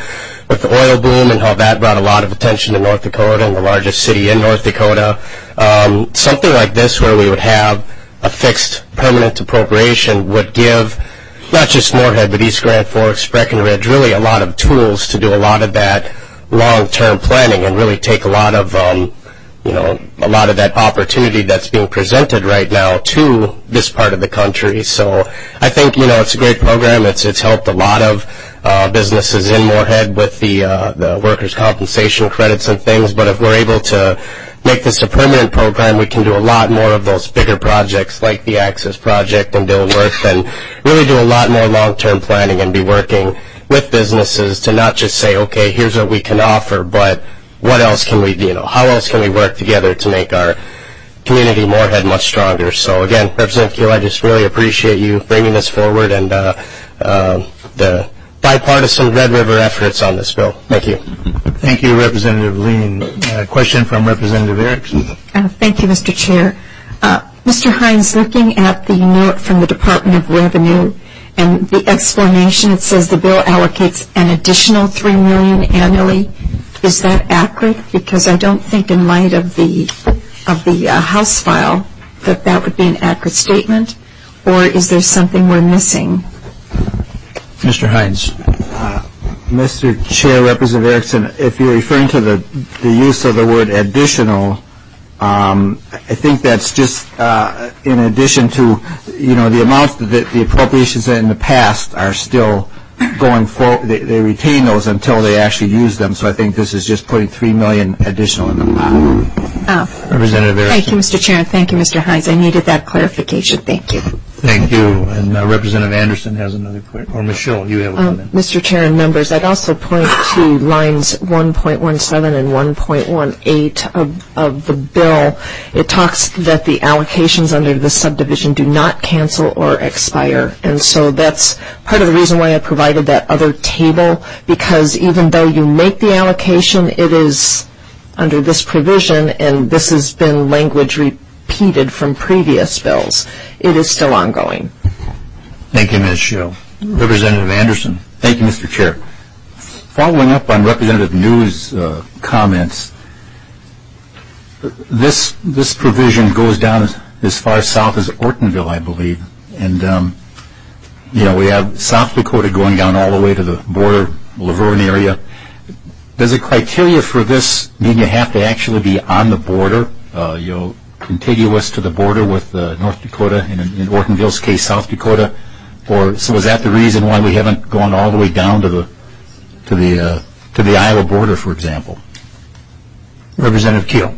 Speaker 22: with the oil boom and how that brought a lot of attention to North Dakota and the largest city in North Dakota. Um, something like this where we would have a fixed permanent appropriation would give not just Moorhead, but East Grand Forks, Breckenridge, really a lot of tools to do a lot of that long-term planning and really take a lot of, um, you know, a lot of that opportunity that's being presented right now to this part of the country. So I think, you know, it's a great program. It's it's helped a lot of uh, businesses in Moorhead with the uh, the workers' compensation credits and things. But if we're able to make this a permanent program, we can do a lot more of those bigger projects like the Access Project in Dilworth and really do a lot more long-term planning and be working with businesses to not just say, okay, here's what we can offer, but what else can we, you know, how else can we work together to make our community Moorhead much stronger? So again, Representative Kuehl, I just really appreciate you bringing this forward and uh, uh, the bipartisan Red River efforts on this bill. Thank you.
Speaker 7: Thank you, Representative Lean. Uh, question from Representative Erickson.
Speaker 6: Uh, thank you, Mister Chair. Uh, Mister Hines, looking at the note from the Department of Revenue and the explanation, it says the bill allocates an additional three million dollars annually. Is that accurate? Because I don't think in light of the of the uh, House file that that would be an accurate statement, or is there something we're missing?
Speaker 7: Mister Hines.
Speaker 5: Uh, Mister Chair, Representative Erickson, if you're referring to the the use of the word additional, um, I think that's just uh, in addition to, you know, the amounts that the appropriations in the past are still going forward. They, they retain those until they actually use them. So I think this is just putting three million dollars additional in the pot.
Speaker 6: Oh.
Speaker 7: Representative Erickson.
Speaker 6: Thank you, Mister Chair, and thank you, Mister Hines. I needed that clarification. Thank you.
Speaker 7: Thank you. And uh, Representative Anderson has another question. Or Michelle, you have a
Speaker 20: um,
Speaker 7: comment.
Speaker 20: Mister Chair and members, I'd also point to lines one point one seven and one point one eight of, of the bill. It talks that the allocations under the subdivision do not cancel or expire. And so that's part of the reason why I provided that other table, because even though you make the allocation, it is under this provision, and this has been language repeated from previous bills, it is still ongoing.
Speaker 7: Thank you, Miz Schill. Representative Anderson.
Speaker 4: Thank you, Mister Chair. Following up on Representative New's uh, comments, this this provision goes down as, as far south as Ortonville, I believe, and um, you know we have South Dakota going down all the way to the border, Laverne area. Does the criteria for this mean you have to actually be on the border, uh, you know, contiguous to the border with uh, North Dakota, and in, in Ortonville's case, South Dakota? Or so is that the reason why we haven't gone all the way down to the to the uh, to the Iowa border, for example?
Speaker 7: Representative Kuehl.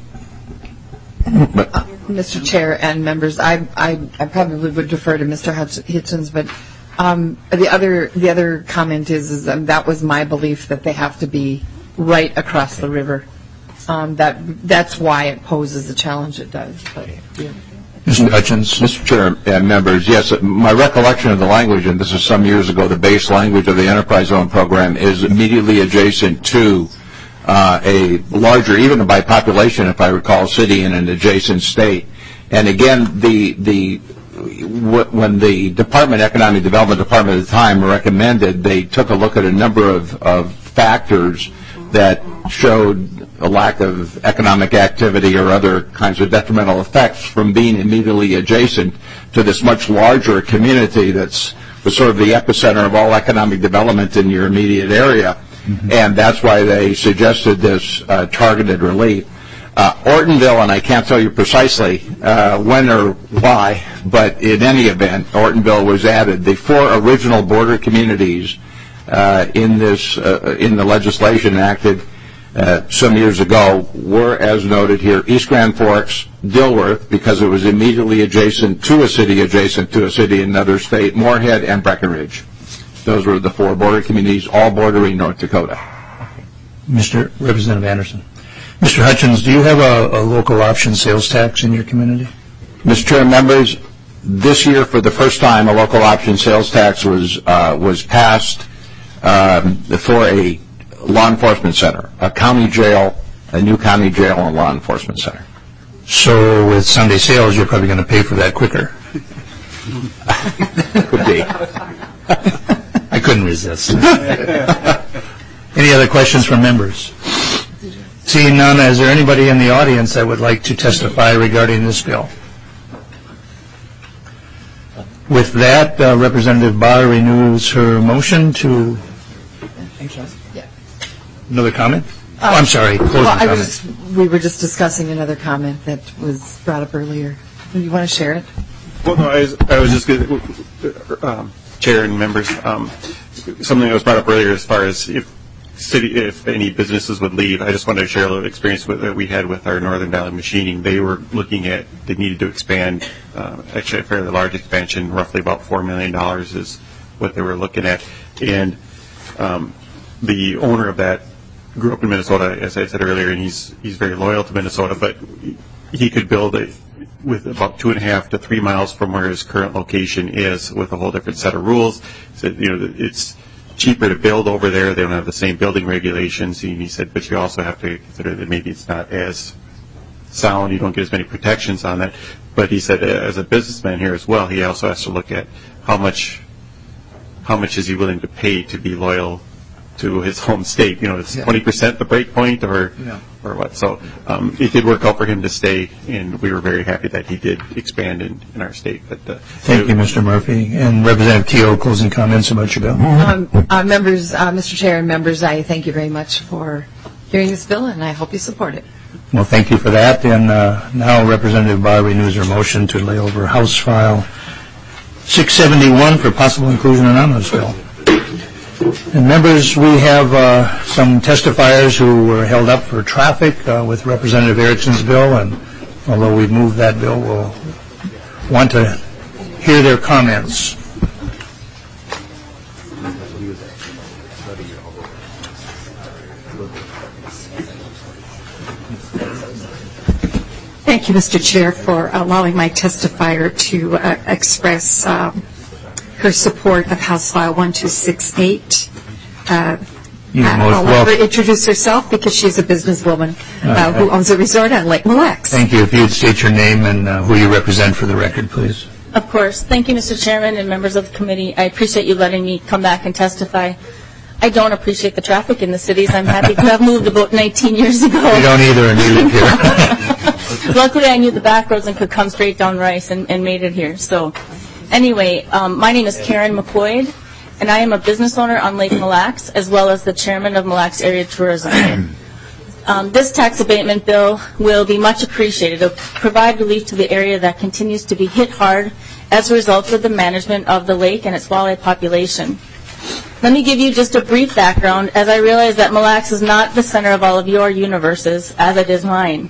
Speaker 16: Uh, Mister Chair and members, I, I I probably would defer to Mister Hitchens, but um, the other the other comment is is um, that was my belief that they have to be right across the river. Um, that that's why it poses the challenge it does. But, yeah.
Speaker 7: Mister Hutchins.
Speaker 17: Mister Chair and members, yes, my recollection of the language, and this is some years ago, the base language of the Enterprise Zone program is immediately adjacent to uh, a larger, even by population, if I recall, city in an adjacent state. And again, the the when the Department, Economic Development Department at the time recommended, they took a look at a number of, of factors that showed a lack of economic activity or other kinds of detrimental effects from being immediately adjacent to this much larger community that's was sort of the epicenter of all economic development in your immediate area. Mm-hmm. And that's why they suggested this uh, targeted relief. Uh, Ortonville, and I can't tell you precisely uh, when or why, but in any event, Ortonville was added. The four original border communities uh, in this uh, in the legislation enacted uh, some years ago were, as noted here, East Grand Forks, Dilworth, because it was immediately adjacent to a city adjacent to a city in another state, Moorhead, and Breckenridge. Those were the four border communities, all bordering North Dakota.
Speaker 7: Mister Representative Anderson. Mister Hutchins, do you have a, a local option sales tax in your community?
Speaker 17: Mister Chair, members, this year for the first time a local option sales tax was uh, was passed um, for a law enforcement center, a county jail, a new county jail and law enforcement center.
Speaker 7: So with Sunday sales, you're probably going to pay for that quicker.
Speaker 17: Could be.
Speaker 7: I couldn't resist. Any other questions from members? Seeing none, is there anybody in the audience that would like to testify regarding this bill? With that, uh, Representative Barr renews her motion to... Another comment?
Speaker 16: Uh,
Speaker 7: oh, I'm sorry. Close
Speaker 16: well,
Speaker 7: the
Speaker 16: I
Speaker 7: comment.
Speaker 16: was, we were just discussing another comment that was brought up earlier. Do you want to share it?
Speaker 18: Well, no, I was, I was just going to, um, Chair and members, um, something that was brought up earlier as far as if city, if any businesses would leave, I just wanted to share a little experience with, that we had with our Northern Valley Machining. They were looking at, they needed to expand, uh, actually a fairly large expansion, roughly about four million dollars is what they were looking at. And um, the owner of that grew up in Minnesota, as I said earlier, and he's he's very loyal to Minnesota, but he could build it with about two and a half to three miles from where his current location is, with a whole different set of rules. So, you know, it's cheaper to build over there. They don't have the same building regulations. And he said, but you also have to consider that maybe it's not as sound. You don't get as many protections on that. But he said, as a businessman here as well, he also has to look at how much, how much is he willing to pay to be loyal to his home state. You know, it's yeah. twenty percent the break point, or yeah. or what. So um, it did work out for him to stay, and we were very happy that he did expand in, in our state. But uh,
Speaker 7: Thank you, Mister Murphy. And Representative Keogh, closing comments about your bill.
Speaker 16: Um, uh, members, uh, Mister Chair and members, I thank you very much for hearing this bill, and I hope you support it.
Speaker 7: Well, thank you for that. And uh, now Representative Barr renews her motion to lay over House File six seventy-one for possible inclusion in omnibus bill. And members, we have uh, some testifiers who were held up for traffic uh, with Representative Erickson's bill, and although we've moved that bill, we'll want to hear their comments.
Speaker 6: Thank you, Mister Chair, for allowing my testifier to uh, express um, her support of House File one two six eight. Uh, I'll let her introduce herself because she's a businesswoman uh, who owns a resort on Lake Mille Lacs.
Speaker 7: Thank you. If you'd state your name and uh, who you represent for the record, please.
Speaker 2: Of course. Thank you, Mister Chairman and members of the committee. I appreciate you letting me come back and testify. I don't appreciate the traffic in the cities. I'm happy to have moved about nineteen years ago.
Speaker 7: We don't either, and you live here.
Speaker 2: Luckily, I knew the back roads and could come straight down Rice and, and made it here. So anyway, um, my name is Karen McQuaid, and I am a business owner on Lake Mille Lacs, as well as the chairman of Mille Lacs Area Tourism. Um, this tax abatement bill will be much appreciated. It will provide relief to the area that continues to be hit hard as a result of the management of the lake and its walleye population. Let me give you just a brief background, as I realize that Mille Lacs is not the center of all of your universes, as it is mine.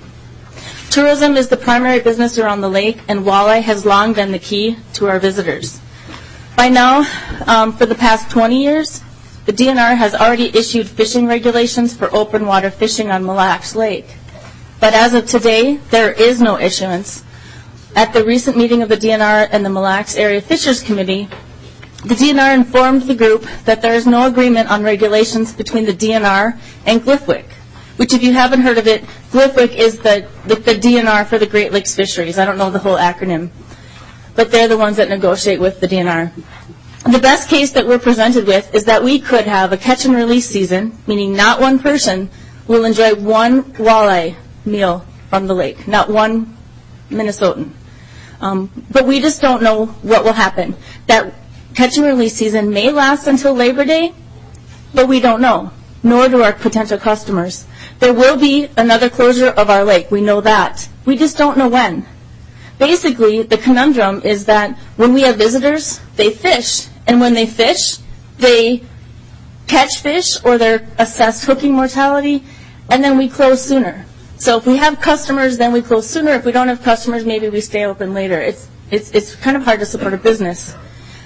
Speaker 2: Tourism is the primary business around the lake, and walleye has long been the key to our visitors. By now, um, for the past twenty years, the D N R has already issued fishing regulations for open water fishing on Mille Lacs Lake. But as of today, there is no issuance. At the recent meeting of the D N R and the Mille Lacs Area Fishers Committee, the D N R informed the group that there is no agreement on regulations between the D N R and GLFWC, which, if you haven't heard of it, GLFWC is the, the, the D N R for the Great Lakes Fisheries. I don't know the whole acronym, but they're the ones that negotiate with the D N R. The best case that we're presented with is that we could have a catch and release season, meaning not one person will enjoy one walleye meal from the lake, not one Minnesotan. Um, but we just don't know what will happen. That catch and release season may last until Labor Day, but we don't know, nor do our potential customers. There will be another closure of our lake. We know that. We just don't know when. Basically, the conundrum is that when we have visitors, they fish. And when they fish, they catch fish or they're assessed hooking mortality, and then we close sooner. So if we have customers, then we close sooner. If we don't have customers, maybe we stay open later. It's it's it's kind of hard to support a business.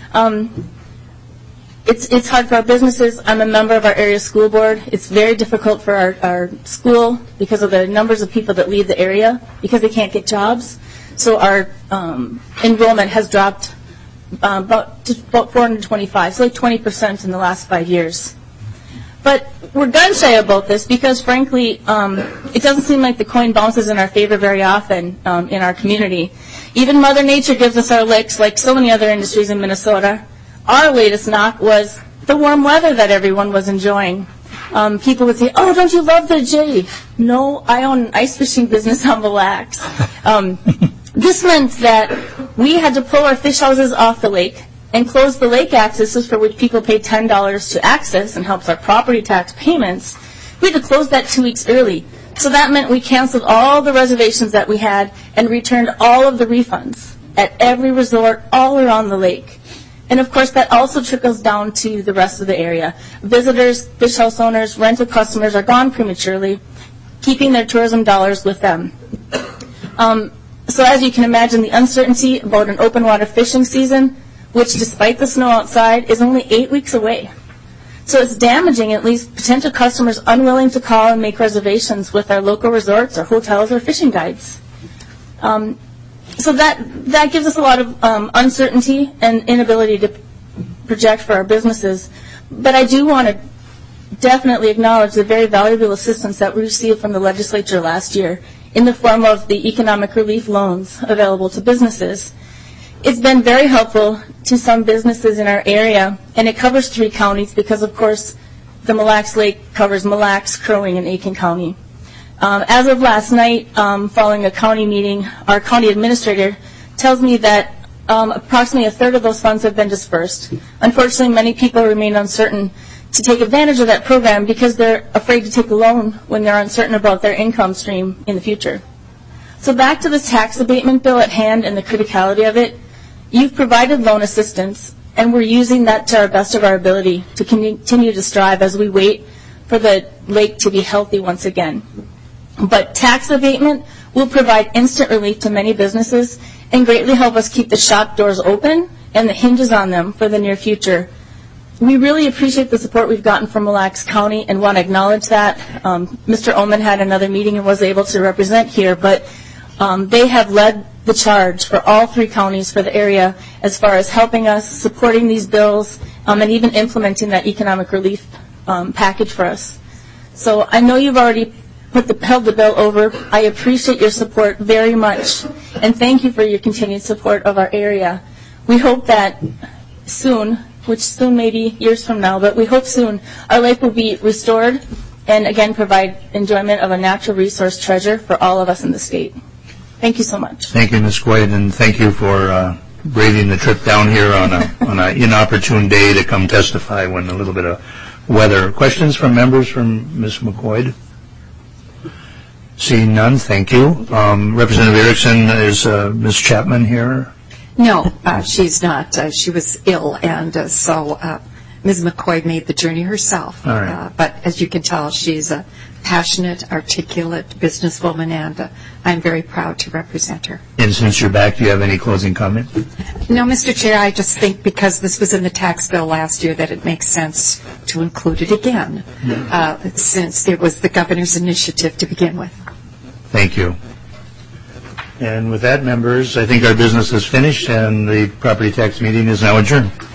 Speaker 2: Um, it's it's hard for our businesses. I'm a member of our area school board. It's very difficult for our, our school because of the numbers of people that leave the area because they can't get jobs. So our um, enrollment has dropped uh, about, to about four hundred twenty-five, so like twenty percent in the last five years. But we're gun shy about this because, frankly, um, it doesn't seem like the coin bounces in our favor very often um, in our community. Even Mother Nature gives us our licks, like so many other industries in Minnesota. Our latest knock was the warm weather that everyone was enjoying. Um, people would say, oh, don't you love the J? No, I own an ice fishing business on Mille Lacs. Um, this meant that we had to pull our fish houses off the lake and close the lake accesses for which people pay ten dollars to access and helps our property tax payments. We had to close that two weeks early. So that meant we canceled all the reservations that we had and returned all of the refunds at every resort all around the lake. And of course, that also trickles down to the rest of the area. Visitors, fish house owners, rental customers are gone prematurely, keeping their tourism dollars with them. Um, so as you can imagine, the uncertainty about an open water fishing season, which despite the snow outside, is only eight weeks away. So it's damaging at least potential customers unwilling to call and make reservations with our local resorts or hotels or fishing guides. Um, So that that gives us a lot of um, uncertainty and inability to project for our businesses. But I do want to definitely acknowledge the very valuable assistance that we received from the legislature last year in the form of the economic relief loans available to businesses. It's been very helpful to some businesses in our area, and it covers three counties because, of course, the Mille Lacs Lake covers Mille Lacs, Crow Wing, and Aitkin County. Um, as of last night, um, following a county meeting, our county administrator tells me that um, approximately a third of those funds have been dispersed. Unfortunately, many people remain uncertain to take advantage of that program because they're afraid to take a loan when they're uncertain about their income stream in the future. So back to this tax abatement bill at hand and the criticality of it, you've provided loan assistance, and we're using that to our best of our ability to continue to strive as we wait for the lake to be healthy once again. But tax abatement will provide instant relief to many businesses and greatly help us keep the shop doors open and the hinges on them for the near future. We really appreciate the support we've gotten from Mille Lacs County and want to acknowledge that. Um, Mister Ullman had another meeting and was able to represent here, but um, they have led the charge for all three counties for the area as far as helping us, supporting these bills, um, and even implementing that economic relief um, package for us. So I know you've already put the, held the bill over. I appreciate your support very much, and thank you for your continued support of our area. We hope that soon, which soon may be years from now, but we hope soon, our lake will be restored and again provide enjoyment of a natural resource treasure for all of us in the state. Thank you so much.
Speaker 7: Thank you, Miz Quaid, and thank you for uh, braving the trip down here on a on an inopportune day to come testify when a little bit of weather. Questions from members from Miz McQuaid? Seeing none, thank you. Um, Representative Erickson, is uh, Miz Chapman here?
Speaker 16: No, uh, she's not. Uh, she was ill, and uh, so uh, Miz McCoy made the journey herself.
Speaker 7: All right.
Speaker 16: Uh, but as you can tell, she's a passionate, articulate businesswoman, and uh, I'm very proud to represent her.
Speaker 7: And since you're back, do you have any closing comment?
Speaker 16: No, Mister Chair, I just think because this was in the tax bill last year that it makes sense to include it again, uh, since it was the governor's initiative to begin with.
Speaker 7: Thank you. And with that, members, I think our business is finished and the property tax meeting is now adjourned.